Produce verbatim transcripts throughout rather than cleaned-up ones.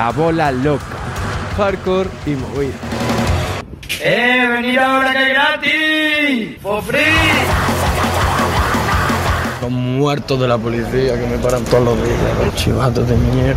La Bola Loca, hardcore y movida. ¡Eh, venid ahora que es gratis! ¡For free! Los muertos de la policía que me paran todos los días, los chivatos de mierda.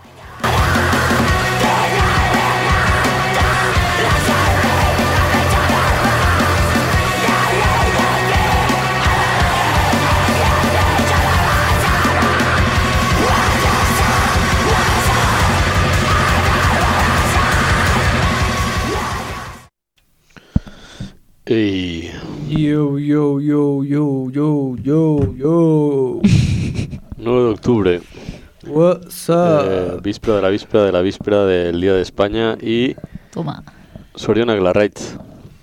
Y... Yo, yo, yo, yo, yo, yo, yo. nueve de octubre. What's up? Eh, víspera de la víspera de la víspera del Día de España y... Toma. Zorionak Larraitz.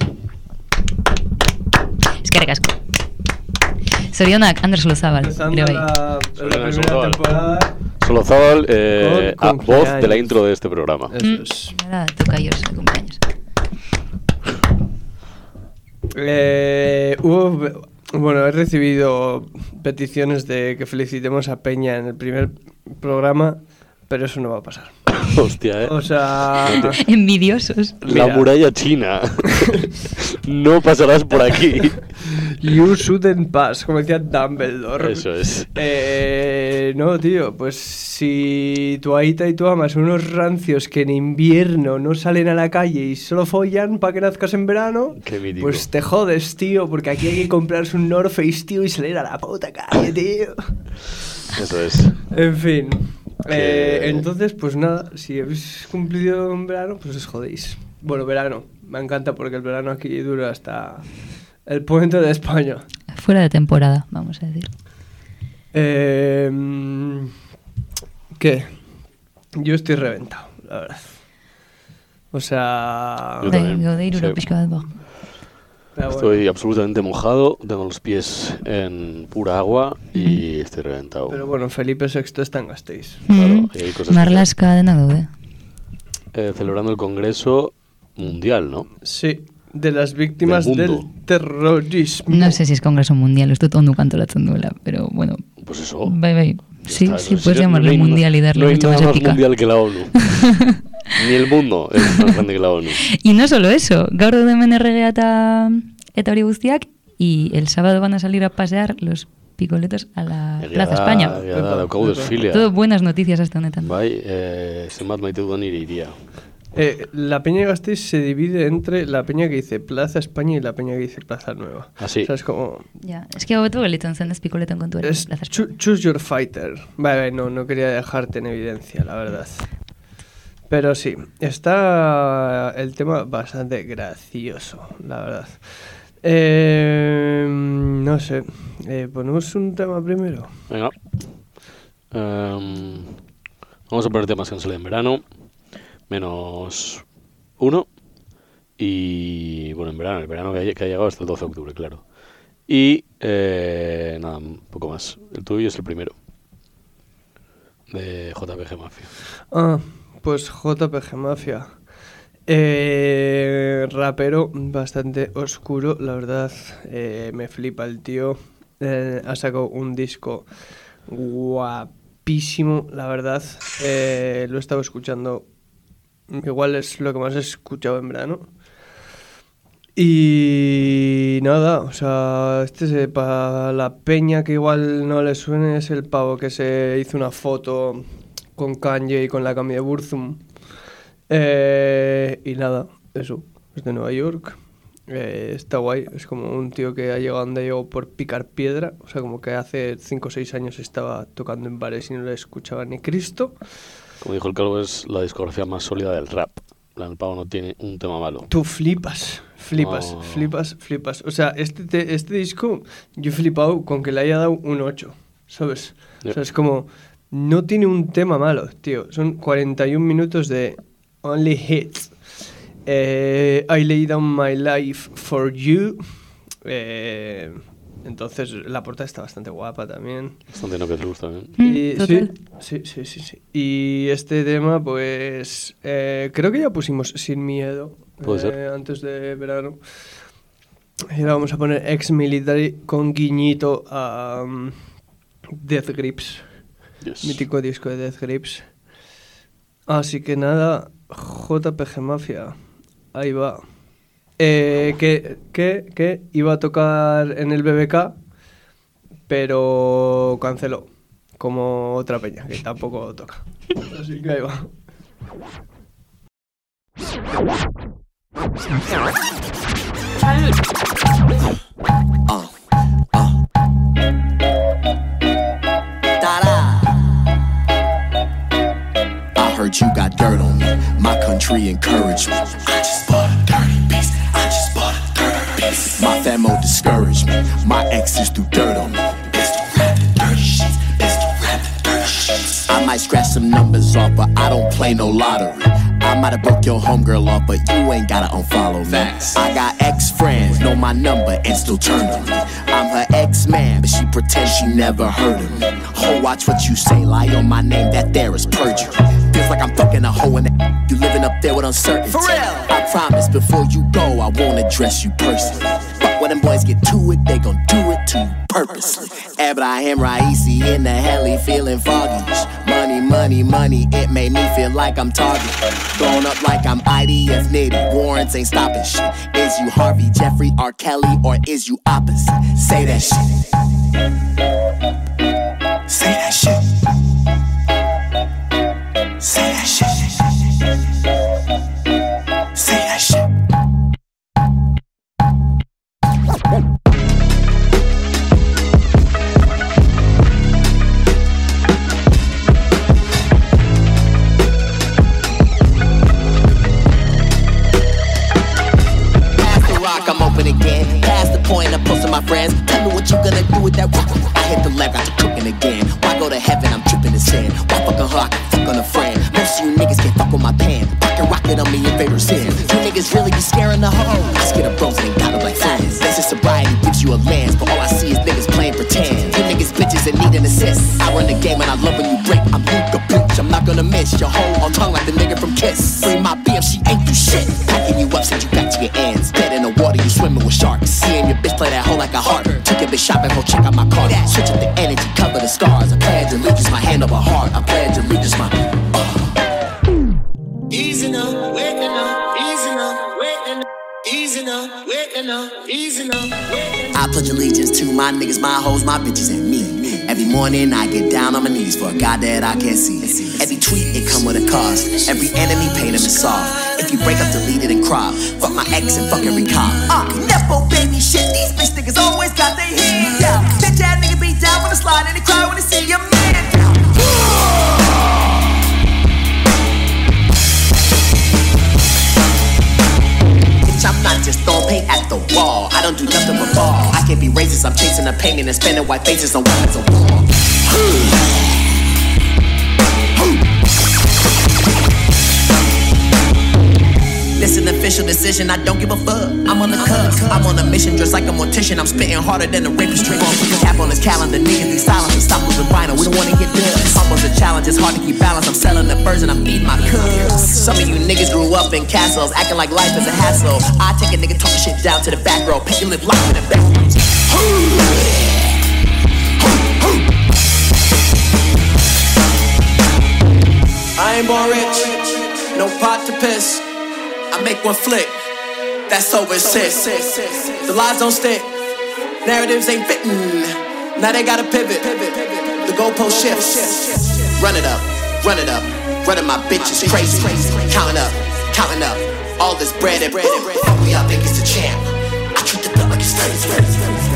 Eskerrik asko. Zorionak, Ander Solozabal. Empezando Ere bai. la, la Zorionak primera Solozabal. temporada. Solozabal, eh, Con a voz cumpleaños. de la intro de este programa. Eso es. Nada, tocayos de cumpleaños. Eh, hubo, bueno, he recibido peticiones de que felicitemos a Peña en el primer programa, pero eso no va a pasar. Hostia, eh. O sea, Envidiosos. La mira. muralla china. No pasarás por aquí. you shouldn't pass, como decía Dumbledore. Eso es. Eh, no, tío, pues si tu aita y tu ama son unos rancios que en invierno no salen a la calle y solo follan para que nazcas en verano, Qué mítico. pues te jodes, tío, porque aquí hay que comprarse un North Face, tío, y salir a la puta calle, tío. Eso es. En fin. Que- Eh, entonces, pues nada, si habéis cumplido en verano, pues os jodéis. Bueno, verano. Me encanta porque el verano aquí dura hasta el puente de España. Fuera de temporada, vamos a decir. Eh, ¿Qué? Yo estoy reventado, la verdad. O sea... Yo Bai, también, gaude iruro sí. pixka bat ba. pero bueno. Estoy absolutamente mojado, tengo los pies en pura agua y estoy reventado. Pero bueno, Felipe sexto está en Gasteiz. Claro, Mm. y hay cosas que Marlaska denak daude. Eh, celebrando el Congreso Mundial, ¿no? Sí, de las víctimas Del del, mundo. terrorismo. No sé si es Congreso Mundial, ez dut ondo antolatzen duela, pero bueno. Pues eso. Bai, bai. Sí, Está, sí, eso puedes no llamarle hay- mundial y darle no hay mucho nada más más épica. mundial que la ONU. Ni el mundo es más grande que la ONU. Y no solo eso, gaur daude hemen erregea eta, eta hori guztiak, y el sábado van a salir a pasear los picoletos a la Egia Plaza da, España. egia da, daukagu desfilea. Todo buenas noticias hasta honetan. Bai, eh, zenbat maite dudan nire iria. Eh, la Peña de Gasteiz se divide entre la Peña que dice Plaza España y la Peña que dice Plaza Nueva. Ah, sí. O sea, es como... Ja, eski hobeto gelitzen zen ez pikoleton kontua. Es Plaza España. cho- choose your fighter. Vale, no, no quería dejarte en evidencia, la verdad. Pero sí, está el tema bastante gracioso, la verdad. Eh, no sé, eh, ponemos un tema primero. Venga. Em, vamos a poner temas que han salido en verano. Menos uno. Y bueno, en verano, el verano que ha, que ha llegado hasta el doce de octubre, claro. Y eh, nada, un poco más. El tuyo es el primero. De J P G Mafia. Ah, pues J P G Mafia. Eh, rapero bastante oscuro, la verdad. Eh, me flipa el tío. Eh, ha sacado un disco guapísimo, la verdad. Eh, lo he estado escuchando. Igual es lo que más he escuchado en verano. Y nada, o sea, este es para la peña que igual no le suene, es el pavo que se hizo una foto con Kanye y con la Cami de Burzum. Eh, y nada, eso, es de Nueva York. Eh, está guay, es como un tío que ha llegado donde llegó por picar piedra. O sea, como que hace cinco o seis años estaba tocando en bares y no le escuchaba ni Cristo. Como dijo el Calvo, es la discografía más sólida del rap. El pavo no tiene un tema malo. Tú flipas, flipas, No. flipas, flipas. O sea, este, te- este disco yo he flipado con que le haya dado un ocho, ¿sabes? O Yep. sea, es como, no tiene un tema malo, tío. Son cuarenta y un minutos de only hits. Eh, I lay down my life for you. Eh, entonces, la portada está bastante guapa también. Bastante no que te gusta, ¿eh? Mm, Y, total. sí, sí, sí, sí, sí. Y este tema, pues, eh, creo que ya pusimos Sin Miedo Puede eh, ser. antes de verano. Y ahora vamos a poner Ex Military con guiñito a um, Death Grips, Yes. mítico disco de Death Grips. Así que nada, J P G Mafia, ahí va. Eh, que, que, que iba a tocar en el B B K, pero canceló, como otra peña, que tampoco toca. Así que ahí va. Uh, uh. I heard you got dirt on me. My country encouraged me. I just bought a dirty piece. I just bought a dirty piece. My famo discouraged me. My exes threw dirt on me. Pistol rap the dirty sheets. Pistol rap the dirty sheets. I might scratch some numbers off, but I don't play no lottery. I might have broke your homegirl off, but you ain't gotta unfollow me. Facts. I got ex-friends, know my number and still turn on me. I'm her ex-man, but she pretends she never heard of me. Ho, watch what you say, lie on my name, that there is perjury. Feels like I'm fucking a hoe in the you living up there with uncertainty. For real. I promise before you go, I won't address you personally. But when them boys get to it, they gon' do it to you purposely. Abraham Raisi in the heli feeling foggy. Money, money, money, it made me feel like I'm Target. Going up like I'm I D F Nitty, warrants ain't stopping shit. Is you Harvey, Jeffrey, R. Kelly, or is you opposite? Say that shit. Say that shit. Say that shit. Say that shit. I'm open again. Past the point of posting my friends. Tell me what you gonna do with that rock. I hit the leg, got you cooking again. Why go to heaven? I'm tripping the sand. Why fucking her? I can fuck on a friend. Most of you niggas can't fuck with my pen. Pocket rocket on me in favor of sin. You niggas really be scaring the hoe. I scare the bros and ain't got them like friends. Basic sobriety gives you a lens, but all I see is niggas playing pretend. You niggas bitches that need an assist. I run the game and I love when you break. I'm Luka bitch, I'm not gonna miss your hoe on tongue like the nigga from Kiss. Free my B M, she ain't do shit. Packing you up, send you back to your ends. Dead in the water, you swimming with sharks. Seeing your bitch play that hoe like a heart. Took a bitch shopping, go check out my car. Switch up the energy, cover the scars. I pledge allegiance, my hand over heart. I pledge allegiance, my uh. Easy now, waking up. Easy now, waking up. Easy now, waking up. Easy now, waking up. I pledge allegiance to my niggas, my hoes, my bitches, and me. Every morning I get down on my knees for a God that I can't see. Every tweet, it come with a cost. Every enemy, pain him and soft. If you break up, delete it and crop. Fuck my ex and fuck every cop. Uh, Nepo baby shit, these bitch niggas always got their head down. Bitch ass nigga be down when I slide and they cry when they see your man down. Bitch, I'm not just throwing paint at the wall. I don't do nothing but ball. I can't be racist, I'm chasing the pain and spending white faces on weapons of war. Listen, official decision, I don't give a fuck. I'm on the cusp, I'm on a mission, dressed like a mortician. I'm spitting harder than a rapist. Trick on, put the cap on his calendar, niggas be silent and stop moving vinyl. We don't wanna get dust. Almost a challenge, it's hard to keep balance. I'm selling the birds and I'm eating my cubs. Some of you niggas grew up in castles, acting like life is a hassle. I take a nigga talking shit down to the back row, paint your lip lock to the back. I ain't born rich, no pot to piss. I make one flick, that's over six. The lies don't stick, narratives ain't fitting. Now they gotta pivot, the goalpost shifts. Run it up, run it up, running my bitches crazy. Counting up, counting up, all this bread and bread. Fuck me up, think it's a champ. I treat the thug like it's thirty.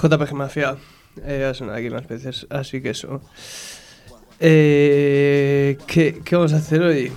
J P G Mafia. Eh, ha sonado aquí más veces, así que eso. Eh, ¿qué, ¿Qué vamos a hacer hoy?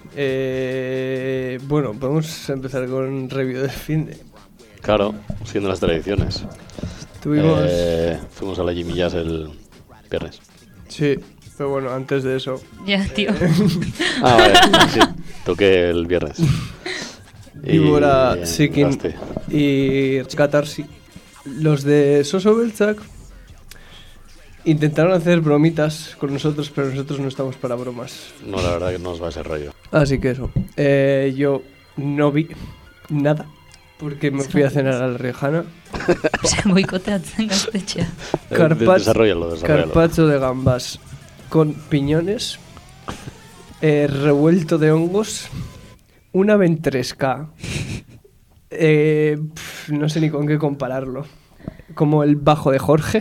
Eh, bueno, podemos empezar con review del finde. Claro, siendo las tradiciones. Tuvimos... Eh, fuimos a la Jimmy Jazz el viernes. Sí, pero bueno, antes de eso... Ya, tío. Ah, vale, sí, toqué el viernes. Víbora, Y, eh, Sikin gaste. y Catarsi. Los de Soso Belchak intentaron hacer bromitas con nosotros, pero nosotros no estamos para bromas. No, la verdad que no os va ese rollo. Así que eso. Eh, yo no vi nada, porque me fui a cenar a la Riojana. Se boikoteatzen gaztetxea. Eh, Carpaccio, desarrollalo, desarrollalo. carpaccio de gambas con piñones, eh, revuelto de hongos, una ventresca. Eh, pf, no sé ni con qué compararlo. Como el bajo de Jorge.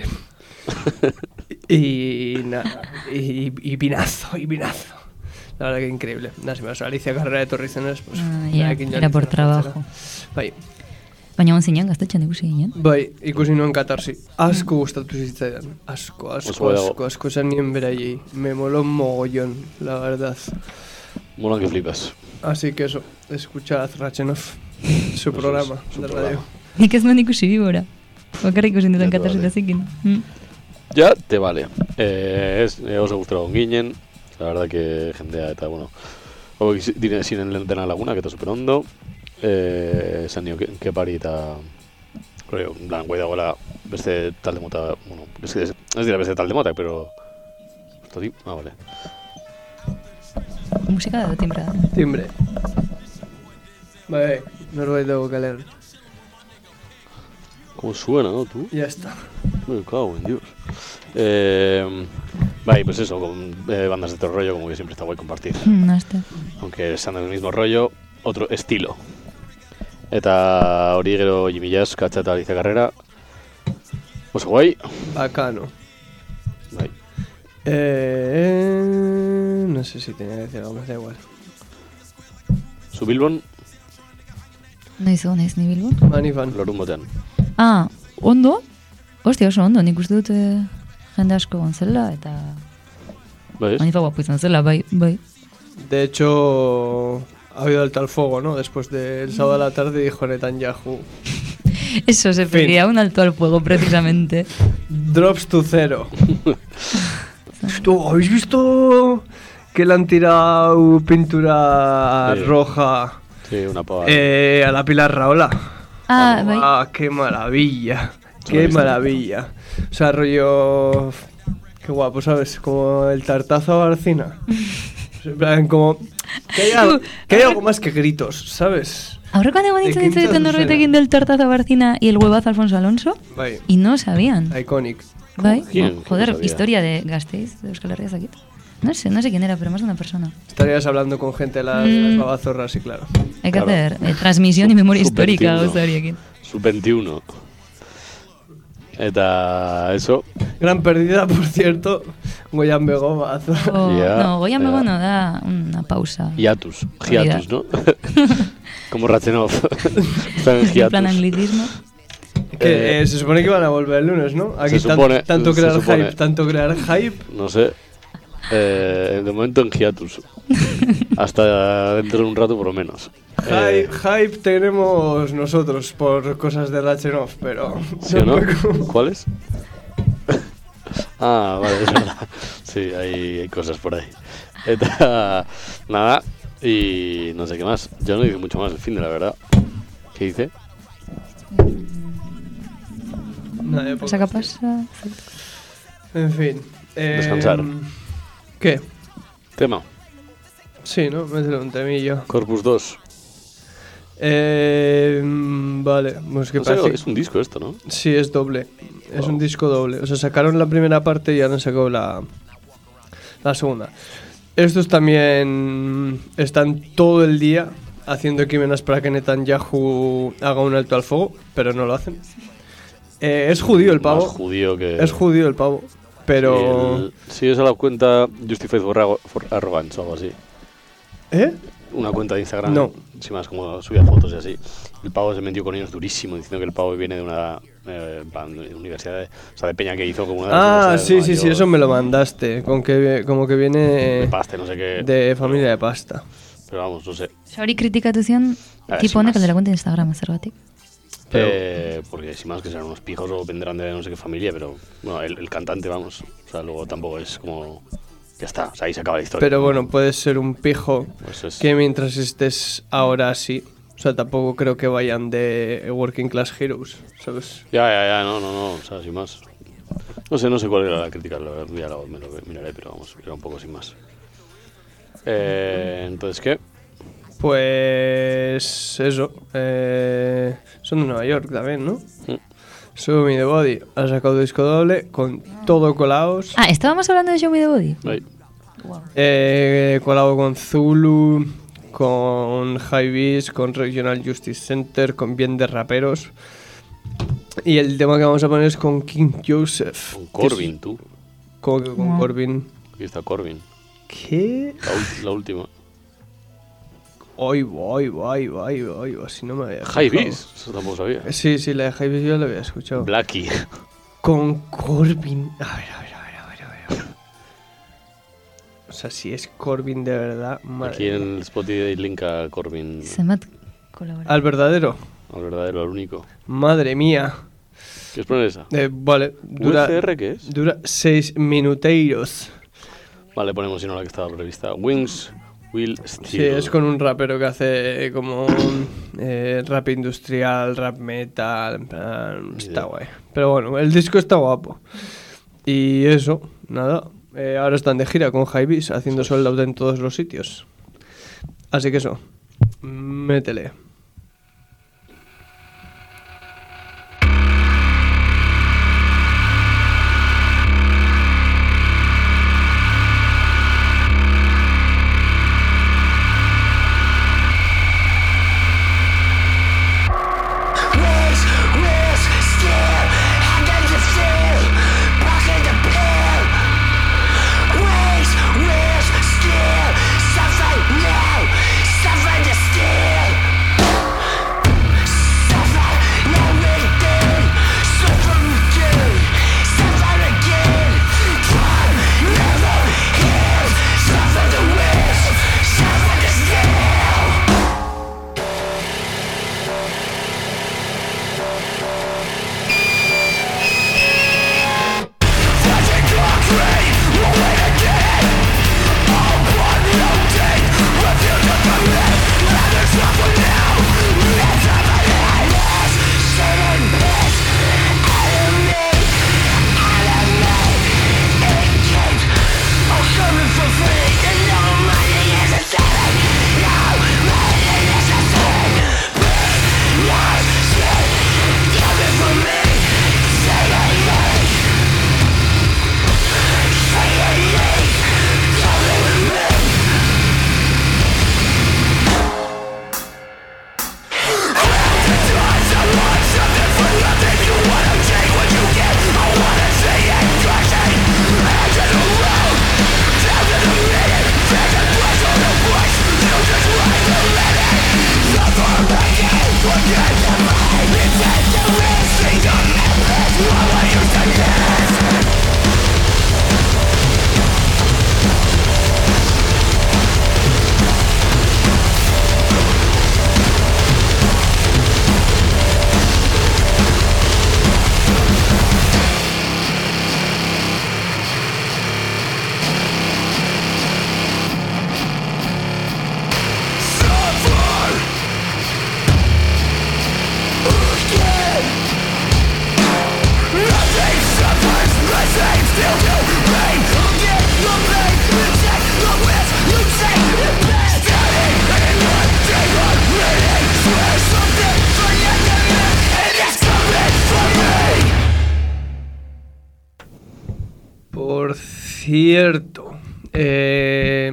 y nada. Y, y vinazo, y vinazo. La verdad que increíble. Nada, si me vas a Alicia Carrera de Torrizones, pues... Ah, ya, nada, que era por trabajo. Bai, Baina on zinean gaztetxean ikusi ginen. bai, ikusi nuen Catarsi. Asko gustatu zitzaidan. Asko, asko, Oso dago. asko, asko esan nien beraiei. Me moló mogollón, la verdad. Molan que flipas. Así que eso, escuchad Rachenov, su programa es, su de programa. radio. Nik ez nuen ikusi Víbora. Bakarrik ikusi Ya dutan te Katarsi vale. eta zikin. Mm. Ya te vale. Eh, es, eh, oso gustara ginen. La verdad que jendea eta, bueno, hauek dire ziren dena laguna, eta super ondo. Eh, esan nio, ke, kepari eta... Creo, en plan, guai dagoela beste talde mota... Bueno, ez, ez, ez dira beste talde mota, pero... Esto di... Ah, vale. Musika da timbra da. Timbre. Bai, norbait dago kalean. ¿Cómo suena, no, tú? Ya está. Me cago en Dios. Eh, bai, pues eso, con eh, bandas de otro rollo, como que siempre está guay compartir. Mm, hasta. Aunque sean del mismo rollo, otro estilo. Eta hori gero Jimmy Jazz, Katxa eta Alicia Carrera. Oso guai. Bacano. Bai. Eh, no sé si tenía que decir algo más, da igual. Zu Bilbon, Noiz egon ez ni Bilbon? Manifan. lorun batean. Ah, ondo? Ostia, oso ondo, nik uste dut eh, jende asko gontzela, eta Bai, ez? manifa guapo izan zela, bai, bai. De hecho, ha habido alto al fuego, ¿no? Después del sábado a la tarde dijo Netanyahu. Eso, se Fin. pedía un alto al fuego, precisamente. Drops to cero. Esto, ¿habéis visto que le han tirado pintura Sí. roja Sí, una pava. eh, a la Pilar Rahola? Ah, bai. Ah, qué maravilla. No lo he Qué visto. maravilla. O sea, rollo... Qué guapo, ¿sabes? Como el tartazo a Barcina. En plan, como... Que hay, algo, que hay algo más que gritos, ¿sabes? Aurrekoan egon De nintzen quinta ditzaten docena. norbaitekin del tortazo a Barcina y el huevazo a Alfonso Alonso, Bai, y no sabían. iconic. Bai, ¿Quién? joder, No sabía. historia de Gasteiz, de Euskal Herria Zakit. No sé, no sé quién era, pero más de una persona. Estarías hablando con gente de las, de las Mm. babazorras, y claro. Hay que Claro. hacer eh, transmisión y memoria Sub histórica veintiuno. gozariekin. Sub veintiuno. Eta eso, Gran pérdida, por cierto, Goyan Begomazo. O, Ya, no, Goyan ya. Bego no da una pausa. hiatus, hiatus, ¿no? Como Ratzenov. Está en En plan hiatus. anglicismo. Que Eh, eh, se supone que iban a volver el lunes, ¿no? Aquí Se tan- supone, tanto se crear supone. hype, tanto crear hype. No sé. Eh, de momento en hiatus. Hasta dentro de un rato por lo menos. Hype, Eh, hype tenemos nosotros por cosas de Rachenov, pero... ¿Sí o no? tampoco- ¿Cuáles? Ah, vale, es verdad. Sí, hay, hay cosas por ahí. Eta, nada, y no sé qué más. Yo no hice mucho más el fin de la verdad. ¿Qué hice? Nada, de Pasa que pocas, tío. pasa. En fin. eh, Descansar. ¿Qué? Tema, Sí, ¿no? Métele un temillo. Corpus dos. Eh, mm, vale, pues que No sé, parece... es un disco esto, ¿no? Sí, es doble. Es Wow. un disco doble. O sea, sacaron la primera parte y ahora han sacado la, la segunda. Estos también están todo el día haciendo crímenes para que Netanyahu haga un alto al fuego, pero no lo hacen. Eh, es judío el pavo. Más judío que... Es judío el pavo. Pero... El- Sigues a la cuenta Justified for, Arro- for Arrogance o algo así. ¿Eh? Una cuenta de Instagram. No. Sin más, como subía fotos y así. El pavo se metió con ellos durísimo, diciendo que el pavo viene de una Eh, en plan, universidad de, o sea, de peña que hizo como una de Ah, las sí, universidades sí, de sí, Nueva eso York, me lo mandaste. Con que, como que viene de pasta, no sé qué. de familia de pasta. Pero vamos, no sé. Hori kritikatu zion, A ver, tipo sin honek más. aldera cuenta Instagram zergatik. Pero- Eh, porque sin más que serán unos pijos o vendrán de no sé qué familia, pero bueno, el, el cantante, vamos. O sea, luego tampoco es como. Ya está, o sea, ahí se acaba la historia. Pero bueno, puedes ser un pijo Pues es- que mientras estés ahora así. O sea, tampoco creo que vayan de Working Class Heroes, ¿sabes? Ya, ya, ya, no, no, no, o sea, sin más. No sé, no sé cuál era la crítica, la verdad, ya lo, me lo miraré, pero vamos, era un poco sin más. Eh, entonces, ¿qué? Pues eso. Eh, son de Nueva York también, ¿no? Mm. Show Me the Body ha sacado disco doble con todo colados. Ah, estábamos hablando de Show Me the Body. Ahí. Eh, colabo con Zulu, con High Beast, con Regional Justice Center, con bien de raperos. Y el tema que vamos a poner es con King Joseph. Con que es- Corbin, tú. ¿Cómo que con No. Corbin? Aquí está Corbin, ¿Qué? la, ul- la última. Ay, voy, voy, voy, voy, así no me había High fijado. Beast, eso tampoco sabía. Sí, sí, la de High Beast yo la había escuchado. Blackie. Con Corbin. A ver, a ver, a ver, a ver, a ver, a ver. O sea, si es Corbin de verdad, madre Aquí en mía. el Spotify link a Corbin, Zenbat kolabora. Al verdadero. al verdadero, al único. Madre mía. ¿Quieres poner esa? Eh, vale, dura, ¿U C R qué es? dura seis minuteiros. Vale, ponemos si no la que estaba prevista. Wings Will Steel. Sí, es con un rapero que hace como un, eh, rap industrial, rap metal, en plan, está idea. guay. Pero bueno, el disco está guapo. Y eso, nada. eh, ahora están de gira con High Beast, haciendo sold out en todos los sitios. Así que eso, métele. Por cierto, eh,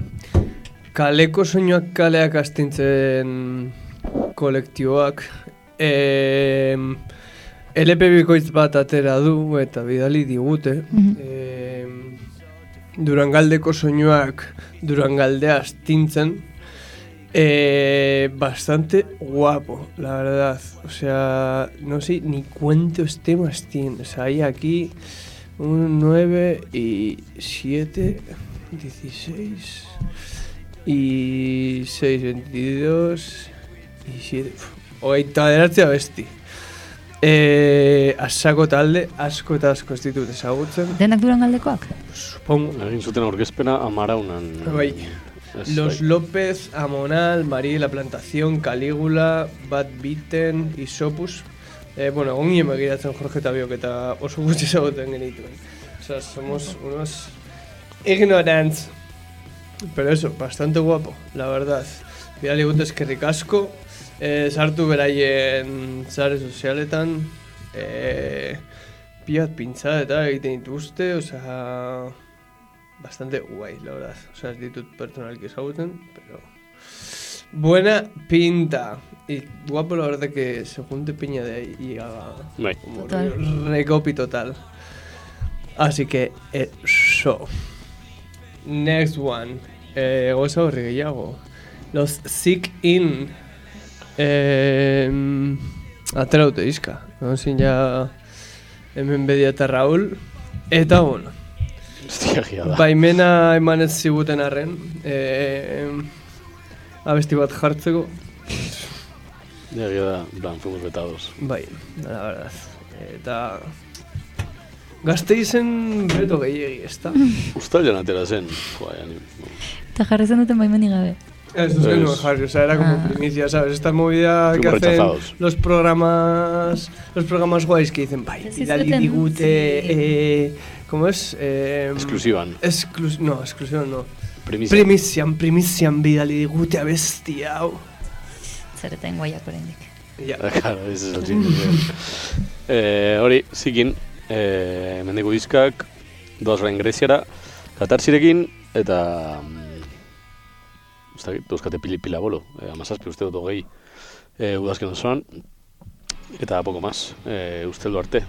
kaleko soinuak kaleak astintzen kolektiboak eh, L P bikoitz bat atera du eta bidali digute. Mhm. eh, Durangaldeko soinuak Durangaldea astintzen Eh, bastante guapo, la verdad. O sea, no sé ni cuántos temas tiene. O sea, hay aquí un nueve y siete, dieciséis y seis, veintidós y siete. Hogeita bederatzi abesti. Eh, asako talde, asko eta asko ez ditut ezagutzen. Denak Durangaldekoak? Supongo. Egin zuten aurkezpena amaraunan. Bai. Ez, Los bai. López, Amonal, María de la Plantación, Calígula, Bad Bitten, Isopus. Eh, bueno, egon ginen begiratzen Jorge Tabiok eta oso gutxi ezagutzen genituen. O sea, somos unos ignorants. Pero eso, bastante guapo, la verdad. Bidali gute eskerrik asko. Eh, sartu beraien sare sozialetan. Eh, piat pintza eta egiten dituzte, o sea... Bastante guay, la verdad. O sea, es ditut personalki ezagutzen, pero... Buena pinta. Y guapo, la verdad, que se junte peña de ahí y haga Bai. como Total. recopi total. Así que, eso. Next one. Eh, goza horri gehiago. Los Sick In. Eh, atera dute izka. No, sin ya... Hemen bedia eta Raúl. Eta, bueno. Hostia, gia da. Baimena eman ez ziguten arren, eh, abesti bat jartzeko, Ja, gia da, en plan, fuimos vetados. bai, la verdad. Eta Gasteizen beto gehiegi, ez da? Uztailan atera zen. Joa, ja, ni... Eta jarri zen duten baimenik gabe. Ez duz genuen Pues- jarri, o sea, era como Ah. primicia, ¿sabes? Esta movida que Fuimos hacen rechazados. los programas los programas guays que dicen, bai, Ez bidali izuten, digute, sí. eh, ¿cómo es? Eh, Exclusivan. Exclus no, exclusión no. Primizia. Primizian, primizian bidali digute abesti hau. Zereten guaiak oraindik. Ja. Claro, ese es el chiste. eh, hori, zikin, eh, mendeko diskak, doaz orain Greziara, Katarsirekin, eta... mm, ez dakit, dauzkate pili pila bolo, eh, amazazpi uste dut hogei eh, udazken osoan, eta poco más, eh, usteldu arte.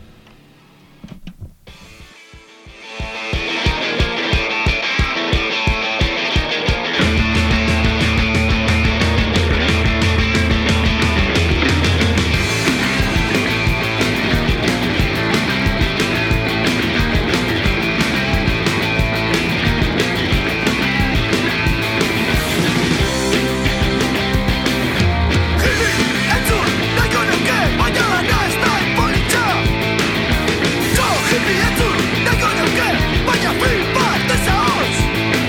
Entzun, nahiko nuke, baina lana ez da politxa. Zo, hippie, entzun, nahiko nuke, baina film bat ez ahots.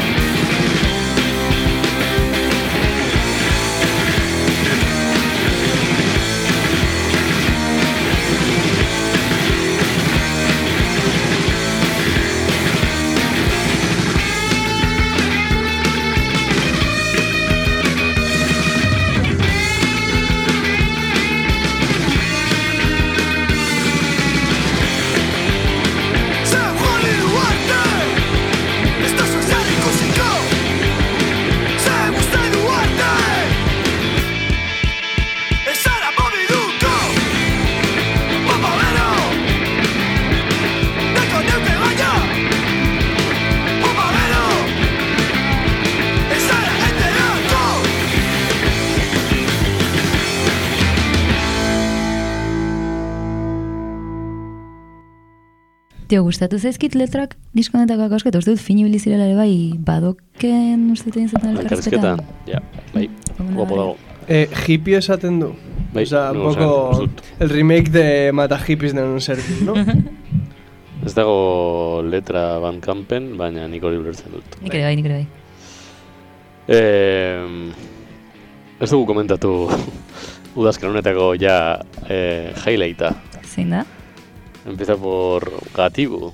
Ze Hollywood arte, ez da sozial ikusiko. Ze uste du arte, ez zara mobiduko. Papa bero, nahiko neuke baina. Papa bero, ez zara enterako. Tio, gustatu zaizkit letrak diskonetakoak asko, eta uste dut fini bilizirela ere bai, badoken uste dut egin zuten Elkarrizketa, elkarrizketa. ja, bai, Bueno, guapo bai. dago. Eh, hippie esaten du. Bai, o sea, un no, o sea, poco ez dut. el remake de Mata Hippies de un servir, ¿no? Ez dago letra Van Kampen, baina nik hori ulertzen dut. Nik ere bai, nik ere bai. Eh, ez dugu komentatu udazken honetako ja eh, highlighta. Zein da? Empieza por Gatibu.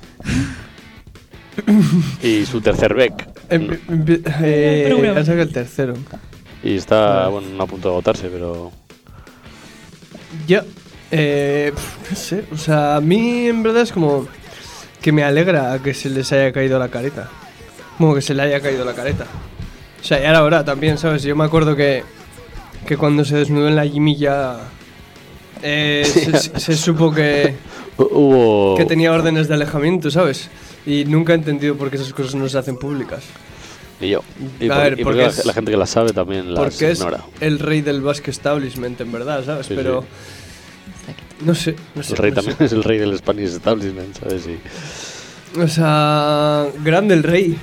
Y su tercer beck. Em- empi- eh, Pero bueno. ha sacado el tercero. Y está, bueno, no a punto de agotarse, pero... Ya, eh, pf, no sé, o sea, a mí en verdad es como que me alegra que se les haya caído la careta. Como que se le haya caído la careta. O sea, ya era hora también, ¿sabes? Yo me acuerdo que, que cuando se desnudó en la Jimmy ya eh, se, se- se supo que, Hubo... que tenía órdenes de alejamiento, ¿sabes? Y nunca he entendido por qué esas cosas no se hacen públicas. Y yo. Y, A por- ver, y porque porque la, es- la gente que las sabe también las Porque es ignora. el rey del basque establishment, en verdad, ¿sabes? Sí, Pero Exacto. no sé, no sé. El rey no también sé. es el rey del Spanish Establishment, ¿sabes? Y O sea, grande el rey.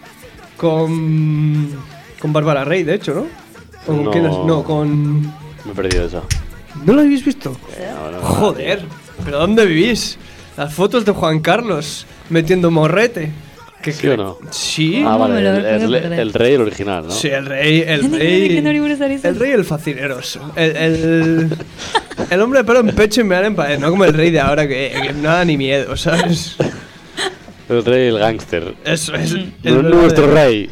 Con. Con Bárbara Rey, de hecho, ¿no? ¿O con No. quién es? No, con. me he perdido esa. ¿No lo habéis visto? No, no, no. Joder, ¿pero dónde vivís? Las fotos de Juan Carlos metiendo morrete. ¿Qué ¿Sí o no? Sí. Ah, No, vale, me lo el, voy a el- perder. el rey, el original, ¿no? Sí, el rey, el Ni rey. que no le gusta eso. El rey el facineroso. El, el, el hombre de pelo en pecho y me dan en pared, no como el rey de ahora que, que no da ni miedo, ¿sabes? El rey, el gángster. Eso es. el Nu- verdadero. Nuestro rey.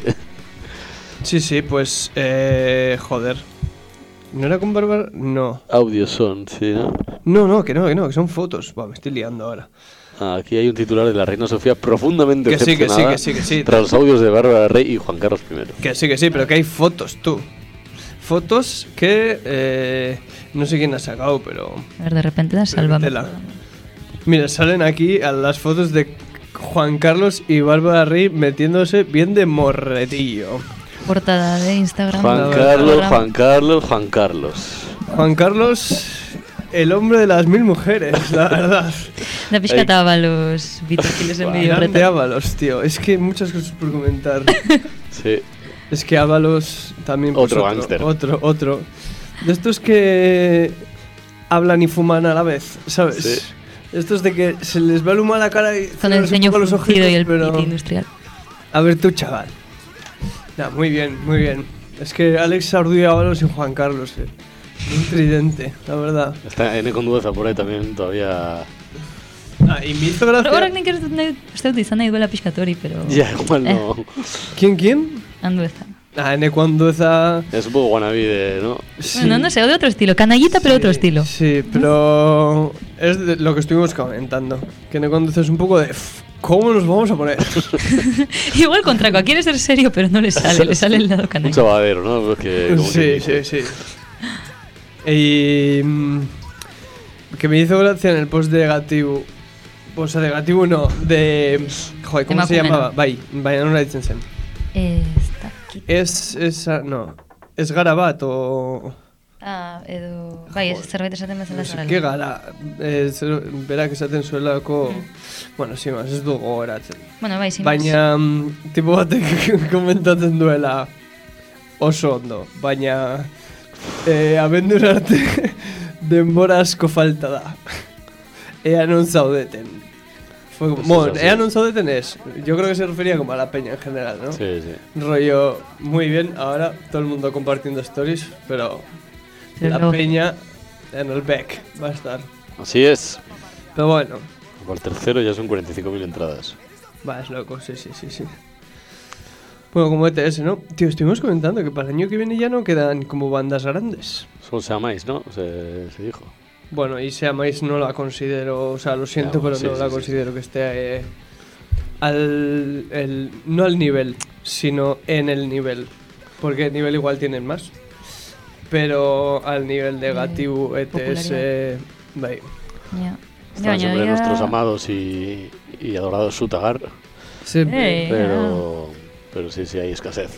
Sí, sí, pues. Eh, joder. ¿No era con Bárbara? No. Audio son, sí, ¿no? No, no, que no, que no, que son fotos. Buah, me estoy liando ahora. Ah, aquí hay un titular de la reina Sofía profundamente Que sí, que sí, decepcionada que sí, que sí. tras los audios de Bárbara Rey y Juan Carlos primero. Que sí, que sí, pero que hay fotos, tú. Fotos que. Eh, no sé quién ha sacado, pero. A ver, de repente da sálvame. Tela. Mira, salen aquí a las fotos de Juan Carlos y Bárbara Rey metiéndose bien de morretillo. Portada de Instagram. Juan verdad. Carlos, Instagram. Juan Carlos, Juan Carlos. Juan Carlos, el hombre de las mil mujeres, la verdad. Da piscataba los bitoquiles en vídeo Grande reto. Ábalos, tío. Es que hay muchas cosas por comentar. Sí. Es que Ábalos también. pues, Otro gángster. Otro, otro. De estos que hablan y fuman a la vez, ¿sabes? Sí. Estos de que se les va el humo a la cara y Con el cierran un ceño poco los fruncido y el pero... piti industrial. A ver tú, chaval. Nah, muy bien, muy bien. Es que Alex Sardu y Ábalos y Juan Carlos, eh. Un tridente, la verdad. Está N con Dueza por ahí también todavía. Ah, y me hizo gracia. Ahora nik ez dut nahi, uste dut izan nahi duela pixkatori, pero... Ya, igual no. ¿Quién, quién? Andueza. Ah, N. Cuandueza. Es un poco wannabe de, ¿no? Bueno, no sé, o de otro estilo. Canallita, pero Sí, otro estilo. Sí, pero es de lo que estuvimos comentando. Que N. Cuandueza es un poco de "Ff, ¿cómo nos vamos a poner? Igual Contracoa quiere ser serio, pero no le sale, le sale el lado Un canalla. chavadero, ¿no? Porque, como sí, quien sí, dice. sí. Y mm, que me hizo gracia en el post de Gatibu. O sea, de Gatibu no, de... Joder, ¿cómo se Emakumena. llamaba? Bai, Baianora Ditzen. Eh, está aquí. Es esa, no, es Garabat o... Ah, edo... Bai, ez zerbait esaten bezala No sé zarela. qué gara, eh, zer- berak esaten zuelako, bueno, sí, más, ez du gogoratzen. Bueno, bai, sin Baina, mm, tipo batek komentatzen duela oso ondo, baina eh, abendur arte denbora asko falta da. Ea non zaudeten. Fue como, Pues bueno, eso, sí. ea non zaudeten es, yo creo que se refería como a la peña en general, ¿no? Sí, sí. Rollo, muy bien, ahora todo el mundo compartiendo stories, pero Pero la luego- peña en el back va a estar. Así es. Pero bueno, Por tercero ya son cuarenta y cinco mil entradas. va, es loco, sí, sí, sí, sí. Bueno, como E T S, ¿no? Tío, estuvimos comentando que para el año que viene ya no quedan como bandas grandes. Solo se amáis, ¿no? Se, se dijo. Bueno, y Seamáis no la considero, o sea, lo siento, Ya, pero sí, no sí, la sí, considero que esté eh, al, el, no al nivel, sino en el nivel. Porque el nivel igual tienen más. Pero al nivel de Eh, Gatibu, E T S, bai. Ja. Están Ja, siempre baina nuestros ya- amados y, y adorados Sutagar. Siempre. Eh, Pero, pero sí, sí, hay escasez.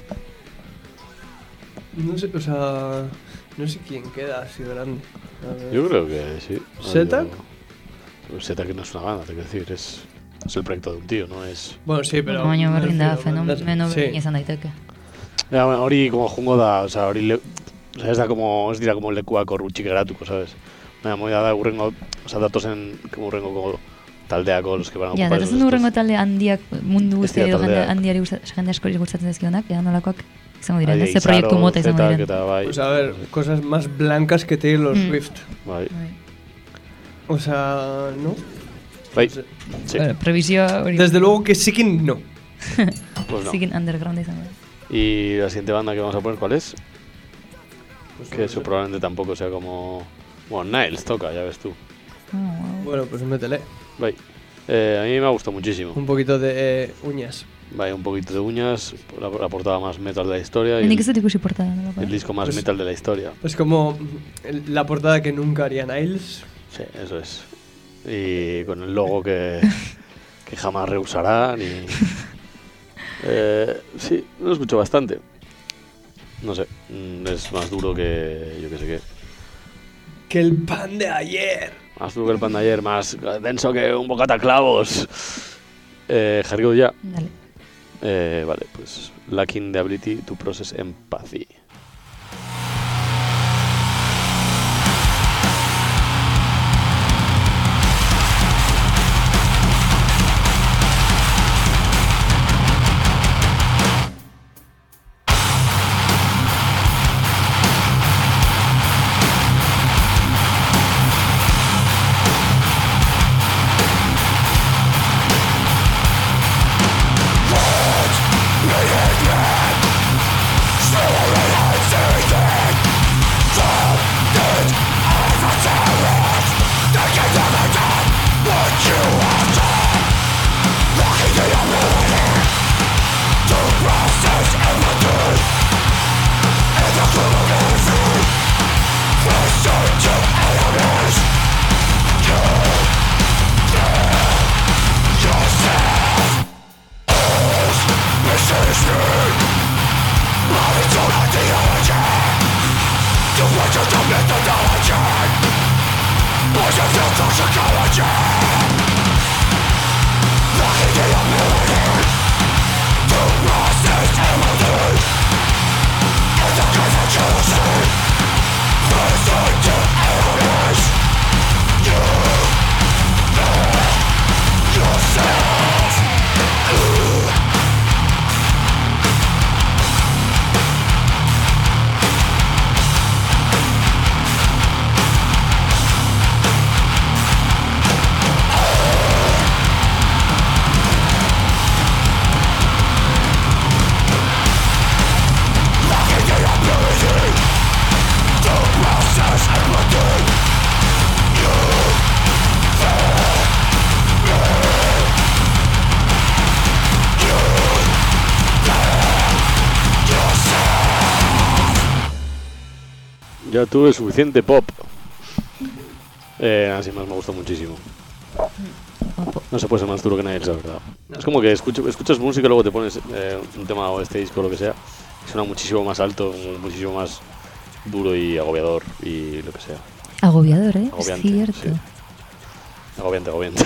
No sé, o sea, no sé quién queda así grande. A ver. Yo creo que sí. ¿Zeta? Yo- Zeta que no es una banda, te quiero decir, es, es el proyecto de un tío, no es... Bueno, sí, pero... Bueno, baina me berdin da, refiero, bandas- fenomeno sí. berdin izan daiteke. Ja, bueno, hori como jungo da, o sea, hori le, o sea, ez da como, ez dira como lekuak hor utxik geratuko, ¿sabes? Baina, moi da da urrengo, o sea, datozen como urrengo taldeako los que van a Ja, ocupar datatzen esos du urrengo estos. talde handiak mundu Ez dira guztia edo jende taldeak. handiari gustatzen, jende askori gustatzen zaizkionak, ea nolakoak izango diren, Bai, ez ze proiektu Izaro, mota izango Zetak diren. eta bai. Pues a ver, cosas más blancas que Taylor Mm. Swift. Bai, Bai. O sea, ¿no? bai, No sé. sí, Bueno, previsioa hori. Desde luego que sí que no. pues no. Zikin underground izango da. Y la siguiente banda que vamos a poner, ¿cuál es? Pues Que no eso sé. probablemente tampoco sea como... Bueno, Niles toca, ya ves tú. Oh, wow. Bueno, pues métele. Bai. Eh, a mí me ha gustado muchísimo. Un poquito de eh, uñas. Bai, un poquito de uñas, la, la portada más metal de la historia y Nik ez el, dut ikusi portada, nolako. el disco más Pues- metal de la historia. Es como el- la portada que nunca haría Niles. Sí, eso es. Y con el logo que, que jamás rehusarán y... Eh, sí, lo escucho bastante. No sé, es más duro que yo que sé qué. Que el pan de ayer. Más duro que el pan de ayer, más denso que un bocata clavos. Eh, Jargo ya. Dale. Eh, vale, pues lacking the ability to process empathy. Ya tuve suficiente pop. Eh, así más me gustó muchísimo. No se puede ser más duro que nadie, la verdad. No. Es como que escucho, escuchas música y luego te pones eh, un tema o este disco o lo que sea. Suena muchísimo más alto, muchísimo más duro y agobiador y lo que sea. Agobiador, ¿eh? Agobiante, es cierto. Sí. Agobiante, agobiante.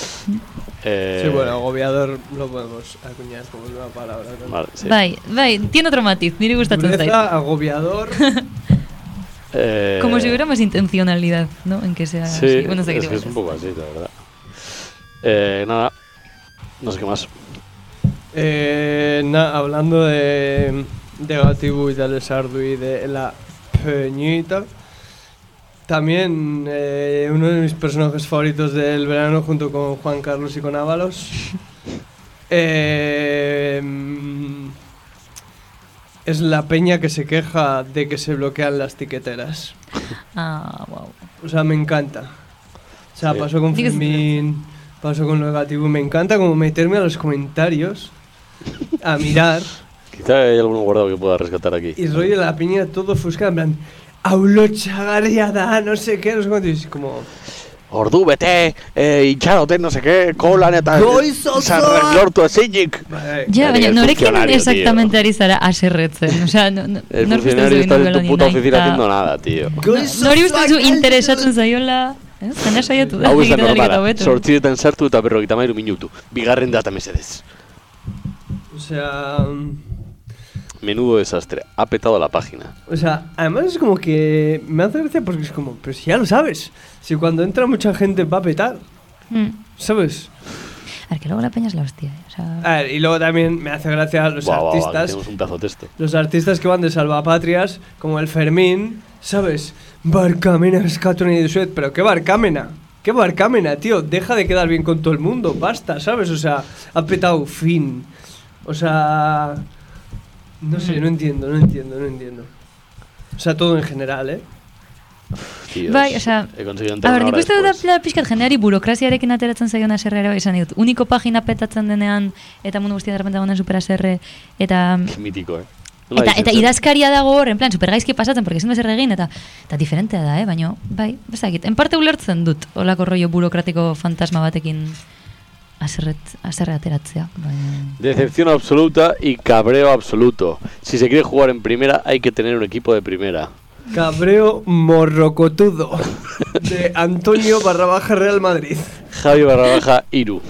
eh, Sí, bueno, agobiador lo podemos acuñar como una palabra, ¿no? Vale, sí. Bai, bai, tiene otro matiz, nire gustatzen zait. Dureza, agobiador. Eh, Como si hubiera más intencionalidad, ¿no? En que sea sí, así. Bueno, sé es, que es un poco así, la verdad. Eh, nada, no sé qué más. Eh, na, hablando de, de Gatibu y de Alessardo y de la Peñita, también eh, uno de mis personajes favoritos del verano junto con Juan Carlos y con Ábalos eh, es la peña que se queja de que se bloquean las tiqueteras. Ah, wow. O sea, me encanta. O sea, Sí. pasó con Fermín, pasó con lo Gatibu. Me encanta como meterme a los comentarios a mirar Quizá hay alguno guardado que pueda rescatar aquí. y rollo la peña todo ofuscada, en plan, Aulo chagarria da, no sé qué, no sé cuánto, y es como... Ordu bete, eh, itxaroten, no sé qué, kolan eta... Goiz osoan! Sarreglortu ezinik. Vale, Ja, Ari, baina el norekin funcionario, exactamente ari zara aserretzen. O sea, no, no, El nork uste funcionario zu está en inongo tu puta nahi, oficina eta- haciendo nada, tío. Goiz Nori uste osoan zu galdetu- interesatzen zaiola, eh? Jendea saiatu da, Hau ez da egiten ahalik eta normala, hobeto. sortziretan sartu eta berrogeita hamairu minutu. Bigarren data mesedez. O sea... Menudo desastre, ha petado la página. O sea, además es como que me hace gracia porque es como, pero si ya lo sabes, si cuando entra mucha gente va a petar, Mm. ¿sabes? A ver, que luego la peña es la hostia, eh. O sea... A ver, y luego también me hace gracia los Buah, buah, buah, que artistas, tenemos un pedazo de texto. los artistas que van de salvapatrias, como el Fermín, ¿sabes? Barcamena eskatu nahi dizuet, pero ¿qué Barcamena? ¿Qué Barcamena, tío? Deja de quedar bien con todo el mundo, basta, ¿sabes? O sea, ha petado, fin. O sea... No sé, no entiendo, no entiendo, no entiendo. O sea, todo en general, ¿eh? Tíos, Bai, osea, he conseguido a entrar ber, una nik hora uste dut después. da pixkat jendeari burokraziarekin ateratzen zaion aserrera esan dut. Uniko pagina petatzen denean, eta mundu guztia derrepente gonden superaserre, eta... Qué mítico, eh. Nola Eta, ditzen eta zen? idazkaria dago hor, en plan, supergaizki pasatzen, porque ezin da zer egin, eta, eta diferentea da, eh? Baina, bai, bezakit, en parte ulertzen dut, olako rollo burokratiko fantasma batekin haserre ateratzea. Baina... Decepción absoluta y cabreo absoluto. Si se quiere jugar en primera, hay que tener un equipo de primera. Cabreo morrocotudo de Antonio barra baja Real Madrid. Javi barra baja Iru.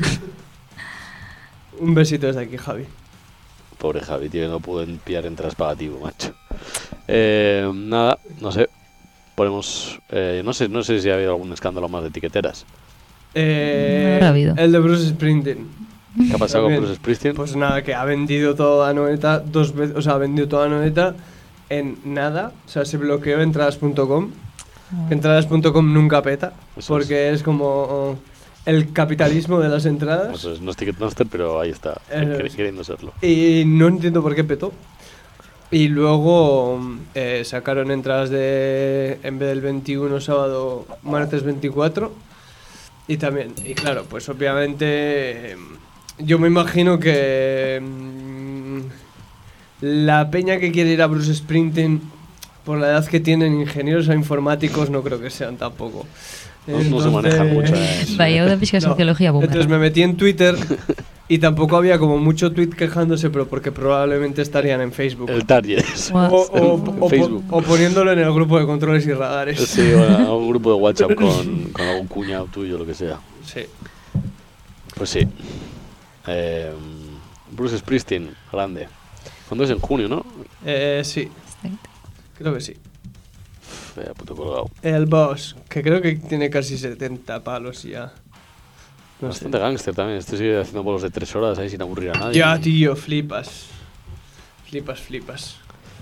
Un besito desde aquí, Javi. Pobre Javi, tío, no pudo pillar entradas pagativo, macho. Eh, nada, no sé. Ponemos... Eh, no sé no sé si ha habido algún escándalo más de etiqueteras. Eh, No ha habido. El de Bruce Springsteen. ¿Qué ha pasado También. con Bruce Springsteen? Pues nada, que ha vendido toda Noeta dos veces, o sea, ha vendido toda Noeta en nada, o sea, se bloqueó entradas punto com. entradas punto com nunca peta, Eso porque es. es como el capitalismo de las entradas. Eso es, no es Ticketmaster, pero ahí está, Eso quer- es. queriendo serlo. Y no entiendo por qué petó. Y luego eh, sacaron entradas de, en vez del veintiuno, sábado, martes veinticuatro. Y también, y claro, pues obviamente eh, yo me imagino que mm, la peña que quiere ir a Bruce Springsteen, por la edad que tienen, ingenieros o informáticos, no creo que sean tampoco. No, no se manejan mucho. Eh. Bai, hau da pixka No. soziologia boomer. Entonces me metí en Twitter y tampoco había como mucho tweet quejándose, pero porque probablemente estarían en Facebook. El Target. Guau. O, o- o po- Facebook. o poniéndolo en el grupo de controles y radares. Sí, bueno, a un grupo de WhatsApp con, con algún cuñado tuyo, lo que sea. Sí. Pues sí. Eh, Bruce Springsteen, grande. ¿Cuándo es? En junio, ¿no? Eh, sí, creo que sí. Vaya puto colgado. El boss, que creo que tiene casi setenta palos ya. No sé. Bastante gángster también. Este sigue haciendo bolos de tres horas ahí sin aburrir a nadie. Ya, tío, flipas. Flipas, flipas.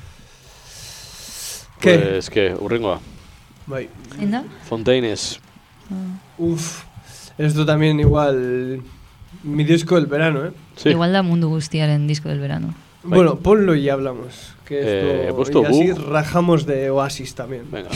¿Qué? Pues que, Urringoa. Bai. Zein da? Fontaines. Uf, esto también igual. Mi disco del verano, ¿eh? Sí. Igual da mundu guztiaren disco del verano. Bai. Bueno, ponlo y hablamos. Que esto, Eh, he puesto y así Bug. rajamos de Oasis también. Venga.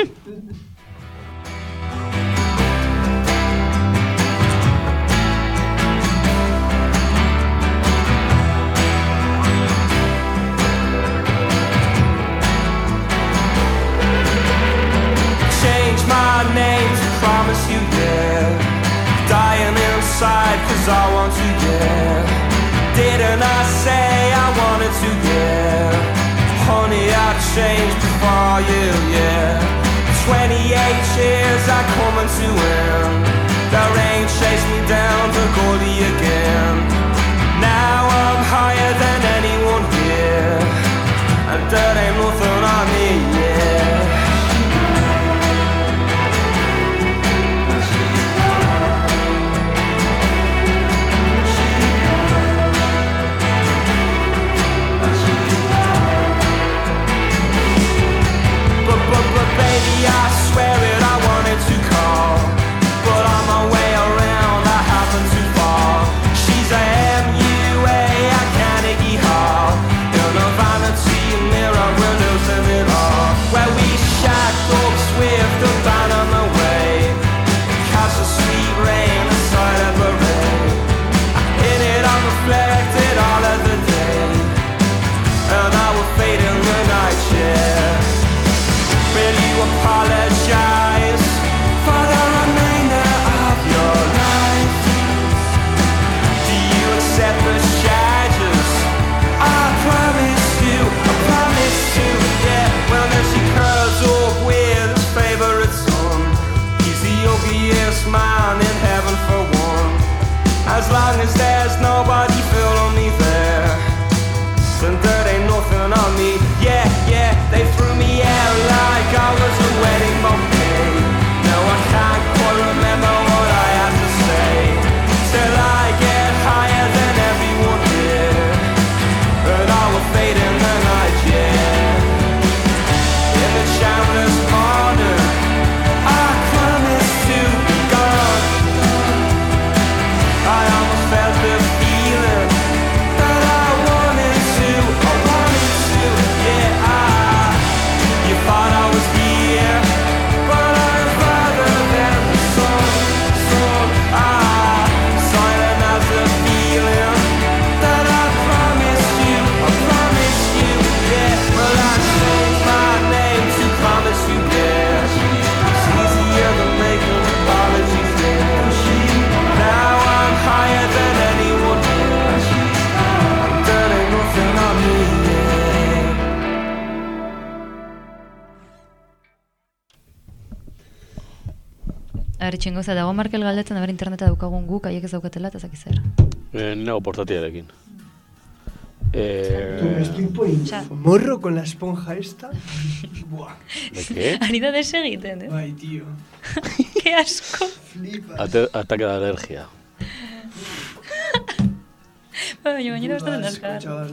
Change my name to promise you, yeah. Dying inside cause I want to, yeah. Didn't I say I wanted to, yeah. Honey, I'd change before you, yeah. twenty-eight years I coming to end. The rain chased me down the gully again. Now I'm higher than anyone here, and there ain't nothing on me, yeah. But, but, but baby, I swear it, I wanted to call, but on my way around I happened to fall. A ber, itxingoza, dago Markel galdetzen, a ber, interneta daukagun guk, haiek ez daukatela, eta zaki zer. Eh, nago portatilarekin. Eh, Me estoy poniendo Osea- morro con la esponja esta. Buah. ¿De qué? Ari da desegiten, eh? Ay, tío. Qué asco. Flipas. Ate- ataque de alergia. Baina, gainera Puto bastante asco, nazkar. chaval.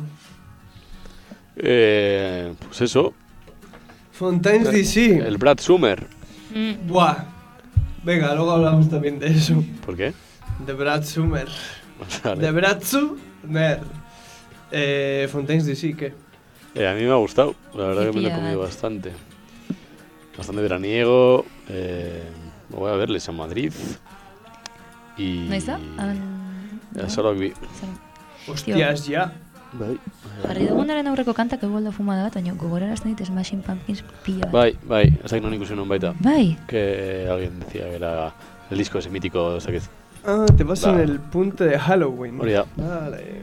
Eh, pues eso. Fontaines D C. El Brad Summer. Mm. Buah. Venga, luego hablamos también de eso. ¿Por qué? De Brad Summer. Vale. De Brad Summer. Eh, Fontaines D C, ¿qué? Eh, a mí me ha gustado. La verdad que me lo he Hippie, comido ah. bastante. Bastante veraniego. Eh, me voy a verles a Madrid. Y... Noiz da? Ya, solo vi. Hostias, ya. Bai, Jarri dugunaren aurreko kantak igual da fumada bat, baina gogorarazten dit Smashing Pumpkins pila bat. bai, bai, ez dakit non ikusi non baita. Bai, Que alguien decía que era el disco ese mítico, o sea que... Ah, te vas Va. en el punto de Halloween. Hori da. Vale.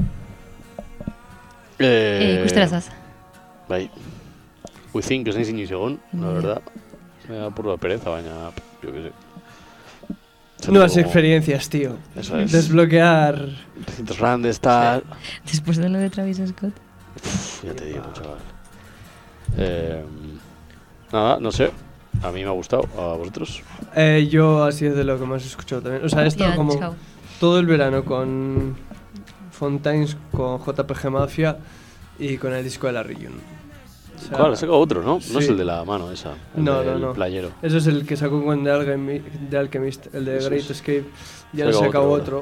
eh, ikustera zaz. Bai. We think ez nahi inoiz egon, la Ni verdad. Me da purra pereza, baina, yo qué sé. Nuevas Como- experiencias, tío. Eso es. Desbloquear. Recintos grandes, tal... Después de lo de Travis Scott. Uf, ya te digo, chaval. Eh, nada, no sé. A mí me ha gustado. ¿A vosotros? Eh, yo así es de lo que más he escuchado también. O sea, he estado Ya, como chao. todo el verano con Fontaines, con J P G Mafia y con el disco de la Reunion. O sea, ¿Cuál? Ha sacado otro, ¿no? No sí. es el de la mano esa. El No, del no, no. playero. Eso es el que sacó con The Alchemy- The Alchemist, el de Eso Great es. Escape. Ya Sacó le sacado otro, otro.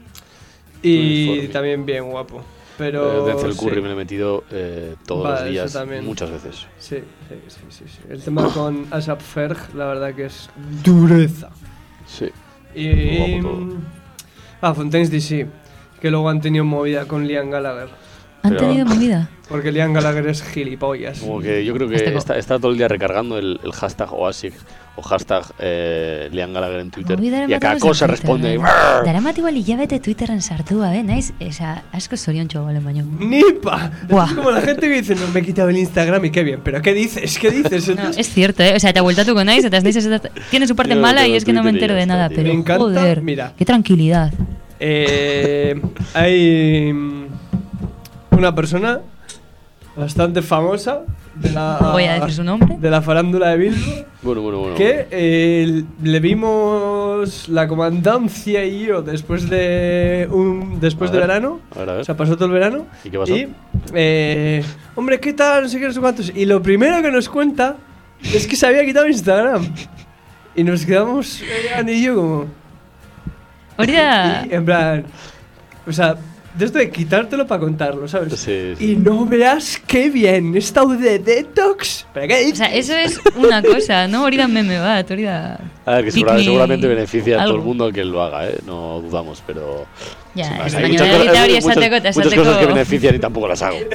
Y Uniforme. también bien guapo. Eh, Pero. Denzel sí. Curry me lo he metido eh, todos Vale, los eso días, también. muchas veces. Sí, sí, sí, sí, sí. El tema con Asap Ferg, la verdad que es dureza. Sí. Y. Guapo todo. Ah, Fontaines D C. Que luego han tenido movida con Liam Gallagher. Han Pero- tenido movida. Porque Liam Gallagher es gilipollas. Como que yo creo que Azteko. está, está todo el día recargando el, el hashtag Oasis o hashtag eh, Liam Gallagher en Twitter. Movida Y a cada cosa responde. Daramat igual hilabete Twitterren sartua, eh? Naiz, esa, asko zoriontxo balen baino. ¡Nipa! Buah. Es como la gente que dice, no me he quitado el Instagram y qué bien. ¿Pero qué dices? ¿Qué dices? No, Entonces, es cierto, eh? O sea, te bueltatuko naiz, eta ez naiz ez- tiene su parte Yo no mala y tengo es que no me Twitter y entero ya de está, nada, tío. pero Me encanta, joder, mira. qué tranquilidad. eh, hay mm, una persona bastante famosa de la, Voy a decir su nombre. de la farándula de Bilbo. Bueno, bueno, bueno. Que eh, le vimos la comandancia y yo después de un después A de ver, verano. a ver, a ver. O sea, pasó todo el verano. ¿Y qué pasó? Y, eh, hombre, ¿qué tal? No sé qué, no sé cuántos. Y lo primero que nos cuenta es que se había quitado Instagram. Y nos quedamos, eh, Andy y yo, como. Hori da, Y, en plan. O sea, de esto de quitártelo para contarlo, ¿sabes? Sí, sí. Y no veas qué bien. He estado de detox. ¿Pero qué o dices? sea, eso es una cosa, ¿no? Hori da meme bat, hori da... A ver, que segura- picnic, seguramente beneficia a todo el algo. mundo que lo haga, ¿eh? No dudamos, pero... Ya, sin más, ez hay baina muchas, da cosas, hori hay esateko muchas, eta muchas esateko... cosas que benefician y tampoco las hago.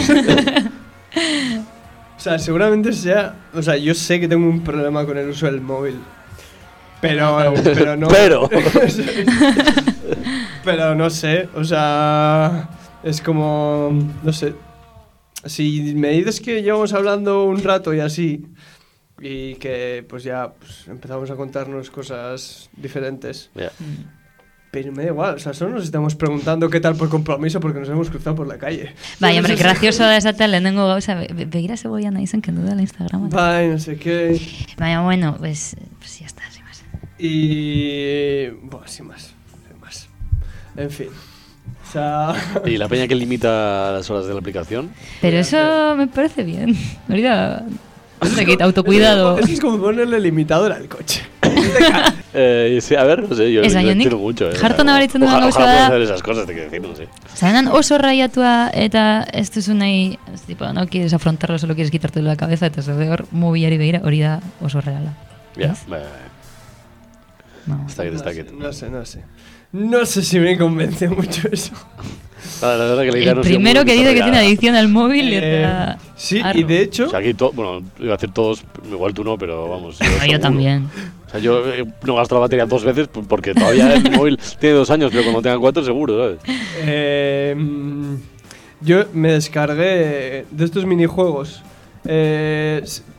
O sea, seguramente sea. O sea, yo sé que tengo un problema con el uso del móvil. Pero, pero no. Pero. Pero no sé. O sea, es como. No sé. Si me dices que llevamos hablando un rato y así. Y que pues ya pues, empezamos a contarnos cosas diferentes. Ya. Pero me da igual, o sea, solo nos estamos preguntando qué tal por compromiso porque nos hemos cruzado por la calle. Bai, hombre, gracioso da esatea lehenengo gauza, be- be- begira zeboia naizen kendu dela Instagrama. Bye, no sé qué. Baina, bueno, pues, pues ya está, sin más. Y. Bueno, sin más. Sin más. En fin. O sea. ¿Y la peña que limita las horas de la aplicación? Pero eso me parece bien. Hori da, no sé qué, autocuidado. Eso es como ponerle limitador al coche. Eh, sí, a ver, no sé, yo Ez, no baina nik entiendo mucho. Eh. jarto nabaritzen dudan Ojalá, gauza ojalá da- pueda hacer esas cosas, te quiero decir, no sé. Zarenan oso raiatua eta ez duzu nahi, ez, tipo, no quieres afrontarlo, solo quieres quitarte de la cabeza, eta zaude hor mobilari begira, hori da oso reala. Ya, Ez? vale, No. está que está No que... sé, no sé, no sé. No sé si me convence mucho eso. La, la verdad que la idea El no ha sido primero muy que dice que desarrollada. tiene adicción al móvil Eh, eta... sí, y arro. de hecho. O sea, aquí todo, bueno, iba a decir todos, igual tú no, pero vamos. No, yo seguro. también. O sea, yo eh, no gasto la batería dos veces p- porque todavía el móvil tiene dos años, pero cuando tenga cuatro seguro, ¿sabes? Eh, mm, yo me descargué de estos minijuegos. Eh, s-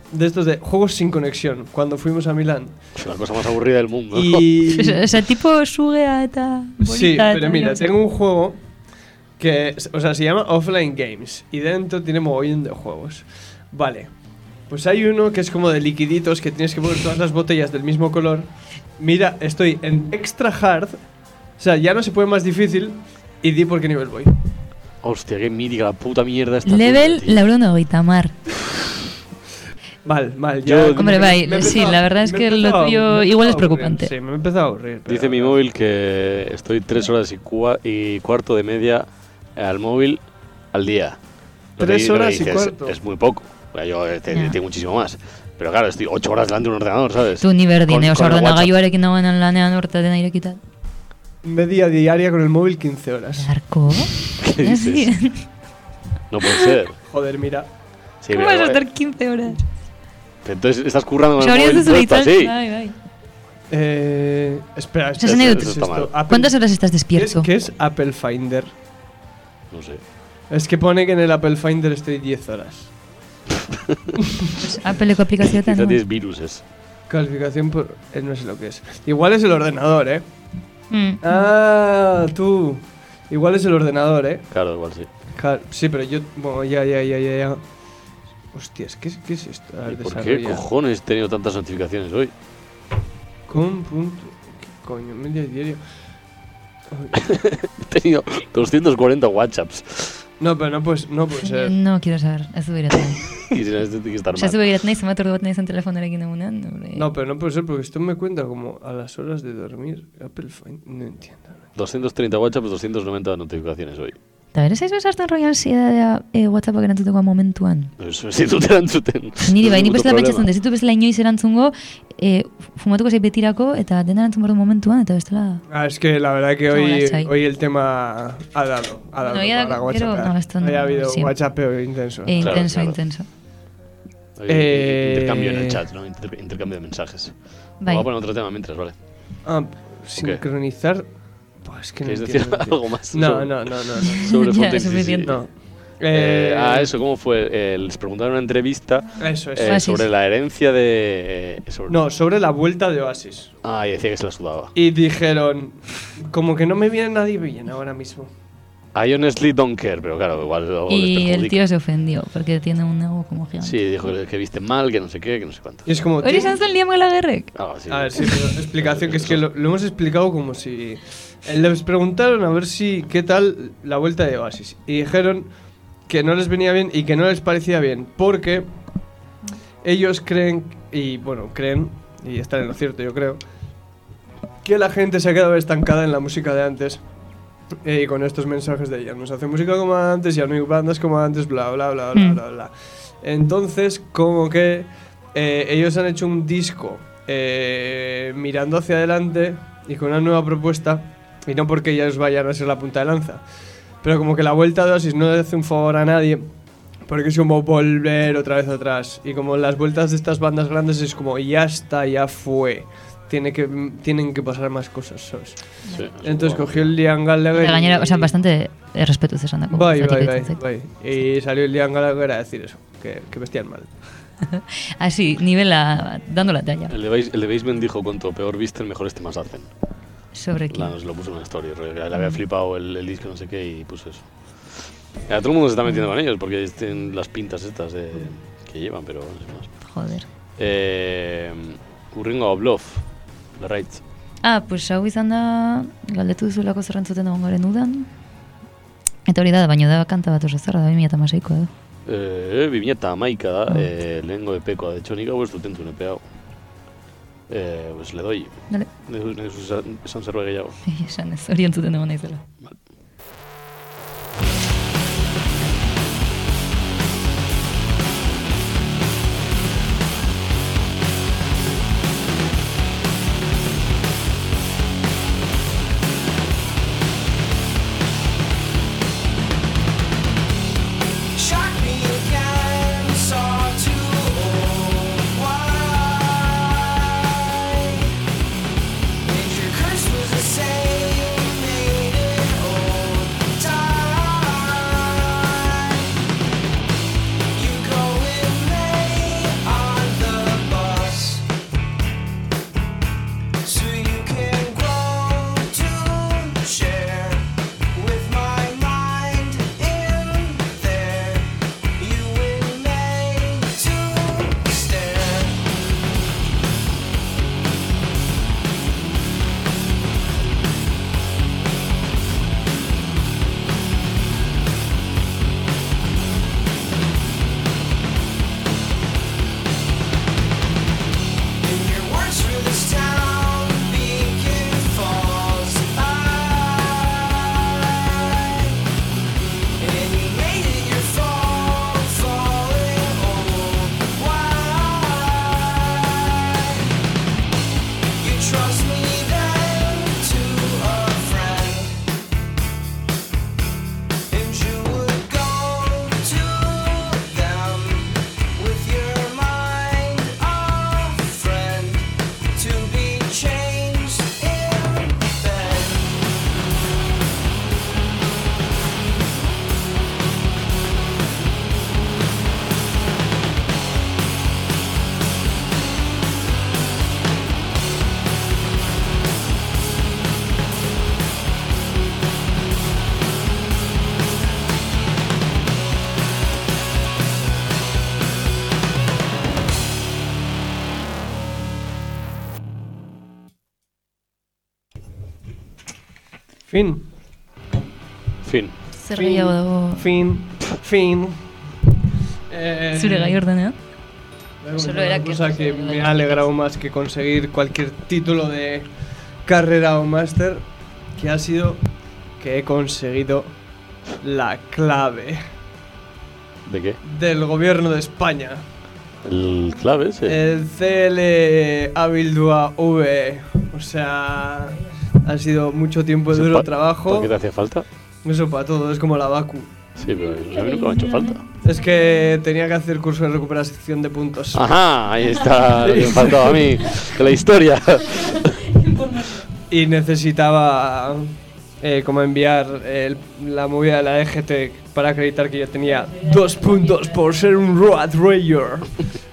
de estos de juegos sin conexión, cuando fuimos a Milán. Es la cosa más aburrida del mundo. Y... O sea, tipo sugea eta... Sí, bolita, pero eta, mira, no sé. tengo un juego que, o sea, se llama Offline Games y dentro tiene mogollón de juegos. Vale, pues hay uno que es como de liquiditos que tienes que poner todas las botellas del mismo color. Mira, estoy en Extra Hard, o sea, ya no se puede más difícil y di por qué nivel voy. Hostia, qué mítica la puta mierda esta. Level Laurono Goitamar. Mal, mal. Yo- Ya, Hombre, me- vai, me he sí, empezado- la verdad es me he que lo empezado- tuyo me he igual es empezado a aburrir. preocupante. Sí, me he empezado a aburrir. pero- Dice mi móvil que estoy tres horas y, cua- y cuarto de media al móvil al día. Lo que- Tres lo que horas y dices, cuarto. Es muy poco. O sea, yo eh, te- Ya. tengo muchísimo más. Pero claro, estoy ocho horas delante de un ordenador, ¿sabes? Tu ni berdine, Con- oso con el ordenagailuarekin dagoen lanean urte dena irekita. Media diaria con el móvil quince horas. Arco? ¿Qué dices? No puede ser. Joder, mira. Sí, ¿Cómo pero, vas a eh, estar quince horas? Entonces estás currando con el Sabrías móvil de puesto solitario. así. Vai, vai. Eh, espera, Eso espera, es ¿qué anécdota. es Eso está esto? mal. Apple- ¿Cuántas horas estás ¿Qué es, despierto? qué es Apple Finder? No sé. Es que pone que en el Apple Finder estoy diez horas. Pues Apple-eko aplikazioetan. Quizá no? tienes viruses. Calificación por... eh, no sé lo que es. Igual es el ordenador, ¿eh? Mm. Ah, tú. Igual es el ordenador, ¿eh? Claro, igual sí. Claro, sí, pero yo... Bueno, ya, ya, ya, ya, ya. Hostias, ¿qué, es- qué es esto? A ver, ¿Y por qué desarrolla. cojones he tenido tantas notificaciones hoy? Con punto... ¿Qué coño? Media diario. He tenido doscientos cuarenta WhatsApps. No, pero no, pues, no puede ser. No quiero saber, ez du begiratzen. Y si no, esto tiene que estar Osa, ez du mal. begiratzen nahi, zenbat ordu bat nahi zen telefonarekin egunean. hombre. No, pero no puede ser porque esto me cuenta como a las horas de dormir. Apple Finder... No entiendo. doscientos treinta WhatsApps, doscientos noventa notificaciones hoy. Eta berez ez bezartzen roian ansiedadea e, WhatsAppak erantzuteko momentuan. Eso, si tú te erantzuten. Niri bai, ni Puto bestela problema. pentsatzen, dezitu bezala inoiz erantzungo, e, fumatuko zei betirako, eta dena erantzun behar du momentuan, eta bestela... Ah, es que la verdad que Como hoy, las hay. hoy el tema ha dado. Ha dado No, ya para da- WhatsApp. pero no, esto no, ha habido sí. WhatsAppeo intenso. E, Claro, intenso, claro. intenso. Oye, Eh, Intercambio en el chat, ¿no? Inter- intercambio de mensajes. Bai. Voy a poner otro tema mientras, ¿vale? Ah, sincronizar... Buah, es que no ¿Quieres entiendo, decir tío. algo más? No, sobre- no, no, no. no. Sobre Ya, Fonte es X, sí, sí. suficiente. No. Eh, Eh, ah, eso, ¿cómo fue? Eh, les preguntaron en una entrevista Eso es. eh, Oasis. sobre la herencia de... eh, sobre- No, sobre la vuelta de Oasis. Ah, y decía que se la sudaba. Y dijeron, como que no me viene nadie bien ahora mismo. I honestly don't care, pero claro, igual luego les Y el perjudica. tío se ofendió, porque tiene un ego como gigante. Sí, dijo que, que viste mal, que no sé qué, que no sé cuánto. Y es como... Hori tío, izan zen Liam Gallagherrek? Ah, sí, A ver, sí, pero explicación, que es que lo, lo hemos explicado como si... Les preguntaron a ver si qué tal la vuelta de Oasis. Y dijeron que no les venía bien y que no les parecía bien, porque ellos creen, y bueno, creen, y están en lo cierto yo creo, que la gente se ha quedado estancada en la música de antes. eh, Y con estos mensajes de ya no se hace música como antes, ya no hay bandas como antes, bla, bla, bla, bla, Mm. bla, bla. Entonces, como que eh, ellos han hecho un disco eh, mirando hacia adelante y con una nueva propuesta, y no porque ellos vayan a ser la punta de lanza, pero como que la vuelta de Oasis no le hace un favor a nadie, porque es como volver otra vez atrás. Y como las vueltas de estas bandas grandes es como ya está, ya fue. Tiene que, tienen que pasar más cosas, ¿sabes? Sí, Entonces supongo. cogió el Liam Gallagher. Eta gainera, y- osea, bastante errespetuz esan dako. Bai, zatik bai, iruditzen bai, zait. bai. Y salió el Liam Gallagher a decir eso, que, que vestían mal. Así, nivela, dando la talla. El de, Base- el de Basement dijo cuanto peor visten, mejores temas hacen. Sobre La, quién. nos lo puso en una story. rollo, que Le había flipado el, el disco, no sé qué, y puso eso. Ya, todo el mundo se está metiendo con ellos porque tienen las pintas estas de, que llevan, pero no sé más. Joder. Eh, Urringo Bluff, la Raitz. Ah, pues hau izan da, galdetu duzulako zerrantzuten egon garen udan. Eta hori da, baino da kanta bat oso zarra, da bi mila hamaseikoa da. Eh, bi mila hamaika da, eh, lehengo epekoa. De hecho, nik hau ez dut entzun epe hau. Eh, pues le doy. Dale. Nezu nezu esan- esan zerbait gehiago. Esan ez, hori entzuten egon naizela. Shock me again, saw too old. Why? If your curse was the same, made it whole. Fin. Fin. Zer gehiago dago Fin. Fin. Eh, zure gai ordenean? Solo era una cosa que me ha alegrado más que conseguir cualquier título de carrera o máster, que ha sido que he conseguido la clave ¿De qué? del gobierno de España. El clave ese. El C L Abildua V. O sea, ha sido mucho tiempo de ¿Eso duro pa- trabajo. ¿Por qué te hacía falta? Eso para todo, es como la Baku. Sí, pero a mí nunca me ha hecho falta. Es que tenía que hacer curso de recuperación de puntos. Ajá, ahí está lo que me faltaba a mí, de la historia. Y necesitaba eh, como enviar el- la movida de la E G T para acreditar que yo tenía dos puntos por ser un Road Rager.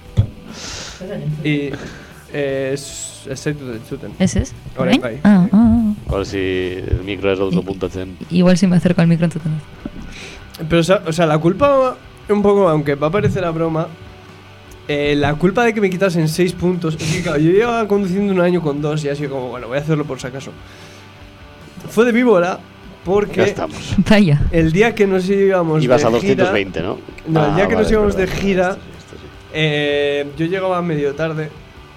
Y eh, es es zaitu entzuten. ¿Ese es? Orain bai. Ah, ah, A ver si el micro es autopuntatzen. ah. Igual si me acerco al micro entzuten. Pero, o sea, o sea, la culpa, un poco, aunque va a parecer a broma, eh, la culpa de que me quitasen seis puntos, es que claro, yo llevaba conduciendo un año con dos y así como, bueno, voy a hacerlo por si acaso. Fue de víbora porque Ya estamos. Vaya. el día que nos íbamos Ibas de a doscientos gira, veinte, ¿no? No, el Ah, día que vale, nos íbamos es de verdad. gira, Esto sí, esto sí. eh, yo llegaba medio tarde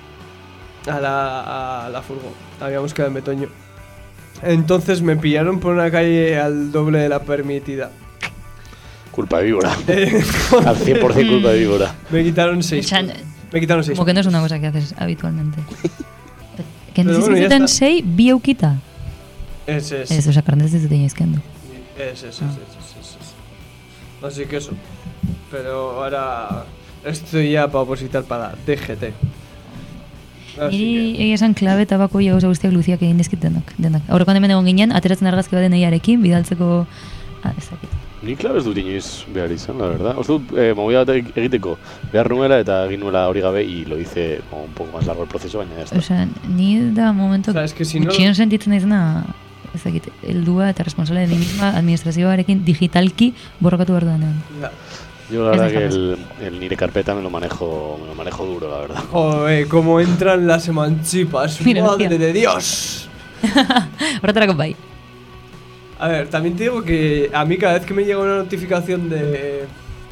a la, a la furgo. Habíamos quedado en Betoño. Entonces me pillaron por una calle al doble de la permitida. Culpa de víbora. Eh, Al cien por ciento culpa de víbora. me quitaron seis. O sea, puntos. Me quitaron seis. Como que no es una cosa que haces habitualmente. Que Pero bueno, ya necesiten está. sei bi eukita. Ese es. Ez, osa, karnez ez dut inoizkendu. Ese es, ese es, ese es, ese es. Así que eso. Pero ahora estoy ya para opositar para D G T. Así Niri que. egia esan klabe eta bako gauza guztiak luziak egin dizkit denak. denak. Aurrekoan hemen egon ginen, ateratzen argazki baden eiarekin, bidaltzeko... Ah, ez dakit. Ni klabez dut inoiz behar izan, la verdad. Uste dut, eh, movida bat egiteko behar nuela eta egin nuela hori gabe y lo hice como un poco más largo el proceso, baina ya está. Osea, ni da momento O sea, es que si no- gutxien sentitzen naizena, ez dakit, heldua eta responsable de mi misma administrazioarekin digitalki borrokatu behar duenean. Ya. Yo la Es verdad que dejarlas. el, el nire carpeta me lo manejo me lo manejo duro, la verdad. Joder, cómo entran las emanchipas. Mira, Madre tía. de Dios. Horretarako bai. A ver, también te digo que a mí cada vez que me llega una notificación de...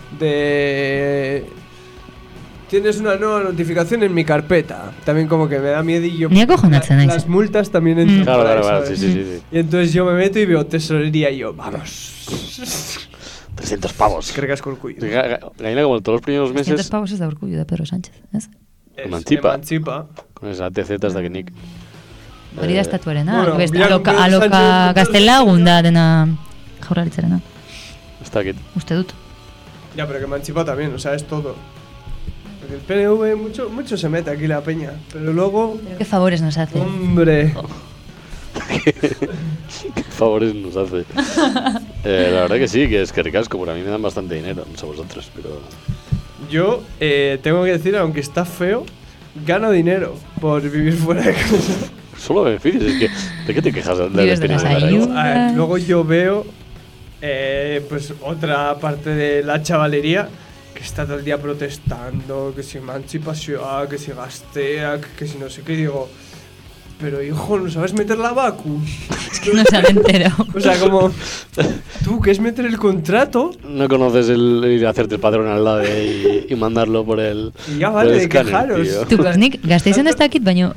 de... Tienes una nueva notificación en mi carpeta. También como que me da miedillo. Ni acojonatzen La- naiz. Las multas también entran Mm. Claro, por ahí, claro, claro, sí, ¿sabes? sí, sí, sí. Y entonces yo me meto y veo tesorería y yo, vamos. trescientos pavos. Cargas con cuello. Ga- ga- Gaina como todos los primeros trescientos meses pavos ez da urkullu da Pedro Sánchez, ez? Emancipa. Emancipa. Emancipa. con esa T Z hasta que Nick. Hori da estatuarena, bueno, beste mira, aloka, Pedro aloka Sánchez- gaztelagun da dena jaurlaritzarena, Hasta que uste dut. Ya, pero que Emancipa también, o sea, es todo. Porque el P N V mucho, mucho se mete aquí la peña. Pero luego... ¿Qué favores nos hace? Hombre... qué favores nos hace. Eh, la verdad que sí, que es que ricasco, por a mí me dan bastante dinero, no sé vosotros, pero... Yo eh, tengo que decir, aunque está feo, gano dinero por vivir fuera de casa. Solo beneficios, es que... ¿De qué te quejas? De Vives de destino las de la- ayudas. A ver, luego yo veo eh, pues otra parte de la chavalería que está todo el día protestando, que si emancipación, que si gastea, que si no sé qué, y digo, pero hijo, ¿no sabes meter la vacu? Es que no se han enterado. O sea, como, tú, ¿qué es meter el contrato? No conoces el ir a hacerte el padrón al lado y, y mandarlo por el... Y ya por vale el de escáner, quejaros. tío. Tu, pues nik, gazteizen ez dakit, baino...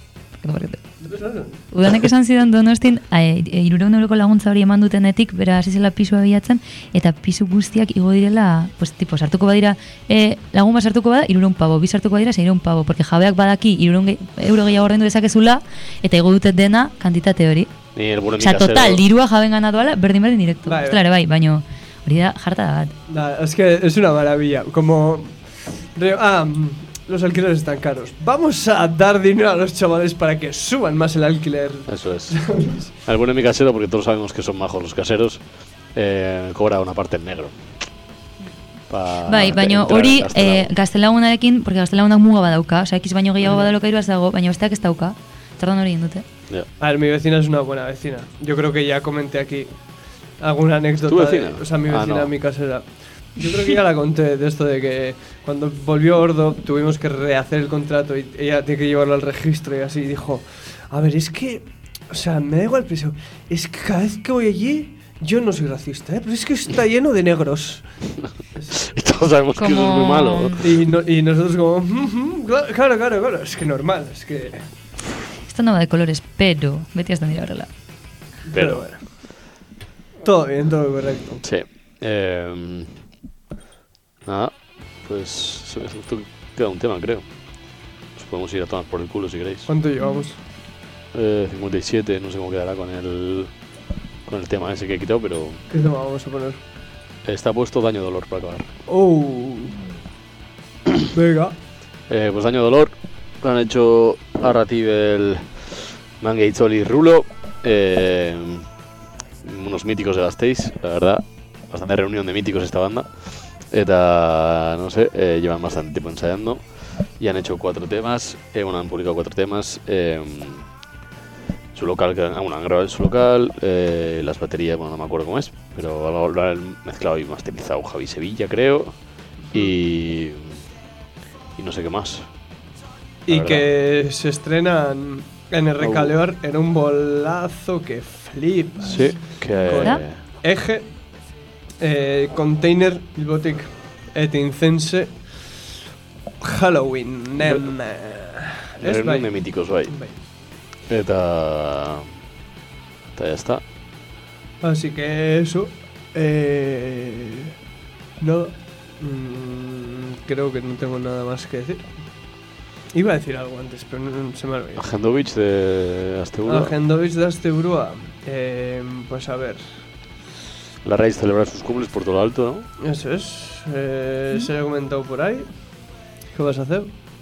Udanek esan zidan Donostin, hirurehun euroko laguntza hori eman dutenetik, bera hasi zela pisua bilatzen, eta pisu guztiak igo direla, pues, tipo, sartuko badira, e, lagun bat sartuko bada, hirurehun pabo, bi sartuko badira, seiehun pabo, porque jabeak badaki hirurehun ge- euro gehiago ordaindu dezakezula, eta igo dute dena kantitate hori. Ni el bueno Osea, casero. total, dirua jaben gana duala, berdin berdin direktu. Bai, bai. Ostela ere bai, baino, hori da jarta da bat. Nah, es que es una maravilla. Como. re- Ah, mm, los alquileres están caros. Vamos a dar dinero a los chavales para que suban más el alquiler. Eso es. El bueno de mi casero, porque todos sabemos que son majos los caseros, eh, cobra una parte en negro. Pa Bai, baino entrar hori en Gaztelagun. eh, gaztelagunarekin, porque gaztelagunak muga badauka, osea, ekiz baino gehiago badalokairua ez dago, baina besteak ez dauka. Tardan hori egin dute. Ya. A ver, mi vecina es una buena vecina. Yo creo que ya comenté aquí alguna anécdota. ¿Tu vecina? de- o sea, mi Ah, vecina, no. mi casera. Yo creo que ya la conté de esto de que cuando volvió Ordo tuvimos que rehacer el contrato y ella tiene que llevarlo al registro y así. Y dijo, a ver, es que, O sea, me da igual, pero es que cada vez que voy allí, yo no soy racista, ¿eh? Pero es que está lleno de negros. Y todos sabemos que eso es muy malo. Y, no, y nosotros como, mm-hmm, claro, claro, claro, es que normal, es que... Esto no va de colores, pero vete hasta mirar ahora. Pero, Pero bueno. Todo bien, todo correcto. sí. Eh, nada, pues se me queda un tema, creo. Nos podemos ir a tomar por el culo si queréis. ¿Cuánto llevamos? Eh, cincuenta y siete, no sé cómo quedará con el con el tema ese que he quitado, pero ¿Qué tema vamos a poner? está puesto Daño Dolor para acabar. Oh. Venga. Eh, pues Daño Dolor lo han hecho Arratibel, Mangates y Rulo, eh, unos míticos de Gasteiz, la verdad, bastante reunión de míticos esta banda. Eta, no sé, eh, llevan bastante tiempo ensayando y han hecho cuatro temas, eh, bueno, han publicado cuatro temas. Eh, su local, ah, bueno, han grabado en su local, eh, las baterías, bueno, no me acuerdo cómo es, pero lo, lo han mezclado y masterizado Javi Sevilla, creo, y, y no sé qué más. Y que se estrenan en el Recaleor en un bolazo que flipas. Sí, que... ¿Cora? Eje, eh, Container, Bilbotic, et Incense, Halloween, nem... Ez reunión bai. de míticos, bai. Bai. Eta... Eta ya está. Así que eso. Eh, no. Mm, creo que no tengo nada más que decir. Iba a decir algo antes, pero no, no, se me ha olvidado. Agendovich de Asteburua. Agendovich de Asteburua. Eh, pues a ver. La raíz celebra sus cumples por todo lo alto, ¿no? Eso es. Eh, se ha comentado por ahí. ¿Qué vas a hacer?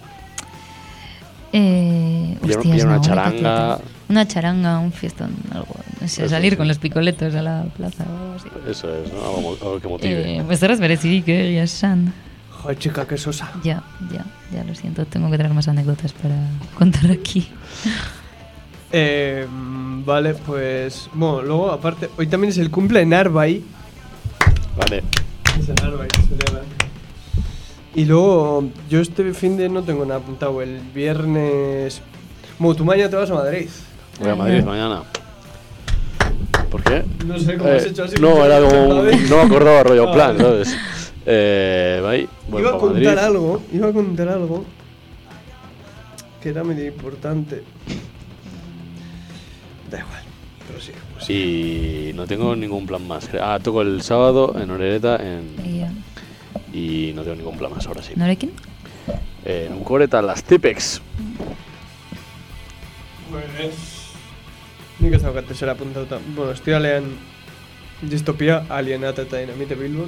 Eh, Y hostias, una no, charanga. qué Una charanga, un fiestón, algo. No sé, Eso salir sí. con los picoletos a la plaza o algo así. Eso es, ¿no? Algo, mo- algo que motive. Eh, pues eres berezirik, eh, ya san. Joder, chica, qué sosa. Ya, ya, ya lo siento. Tengo que traer más anécdotas para contar aquí. Eh, vale, pues. Bueno, luego, aparte. Hoy también es el cumple de Narvai. Vale. Es el Narvai, se celebra. Y luego, yo este fin de no tengo nada apuntado. El viernes. Bueno, tú mañana te vas a Madrid. Voy a Madrid mañana. ¿Por qué? No sé cómo Eh, has hecho así. no, era como un, Madrid. no me acordaba rollo Ah, plan, vale. ¿sabes? Eh, bye, voy Iba a pa' contar Madrid. algo, iba a contar algo que era medio importante. Da igual, pero sí. Pues sí. Y no tengo ningún plan más. Ah, toco el sábado en Orereta en, Y, eh, y no tengo ningún plan más ahora sí. Norekin? Eh, en Ucoreta, las Tipex. Pues. Nik ez daukat esera apuntauta. Bueno, ostiralean Distopia, Alienat eta Dinamite Bilbon.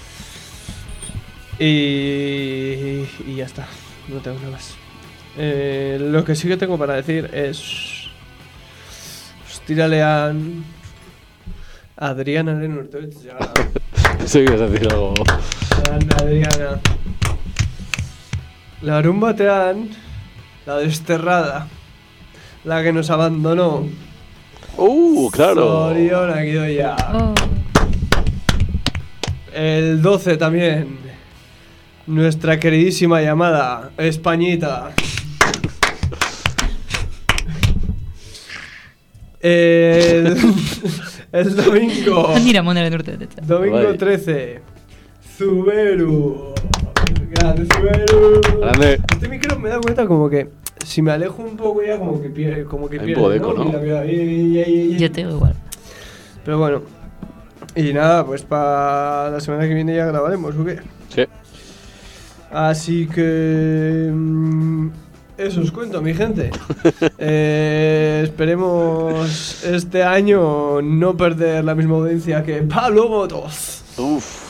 Y, y ya está, no tengo nada más. Eh, lo que sí que tengo para decir es... Ostiralean Adrianaren urtebetzea. Pensé que ibas a decir algo. Adriana. Larun batean, la desterrada, la que nos abandonó. ¡Uh, claro! Zorionak idoia. Oh, El doce también, nuestra queridísima llamada Españita. El, el domingo, Handira monaren urtebetetza. domingo Bai. trece, Zuberu. Grande Zuberu. Grande. Este micro me da cuenta como que si me alejo un poco ya como que pierde, como que Hay un pierde, poco de eco, ¿no? Mira, mira, y- y- y- y- Yo te digo igual. Pero bueno. Y nada, pues para la semana que viene ya grabaremos, ¿o qué? Sí. Así que... mm, eso os cuento, mi gente. Eh, esperemos este año no perder la misma audiencia que Pablo Motos. Uf.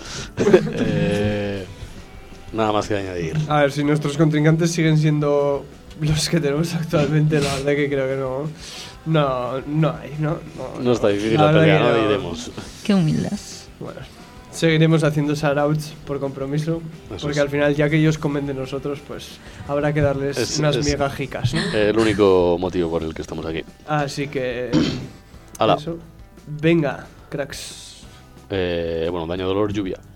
eh, nada más que añadir. A ver, si nuestros contrincantes siguen siendo los que tenemos actualmente, la verdad que creo que no... No, no hay, ¿no? No, No está difícil La la verdad pelea, que ¿no? no. Diremos. Qué humildad. Bueno, seguiremos haciendo shoutouts por compromiso, Eso porque es. al final, ya que ellos comen de nosotros, pues habrá que darles Es- unas es- miegajicas, ¿no? El único motivo por el que estamos aquí. Así que... Hala. Eso. Venga, cracks. Eh, bueno, Daño Dolor, Lluvia.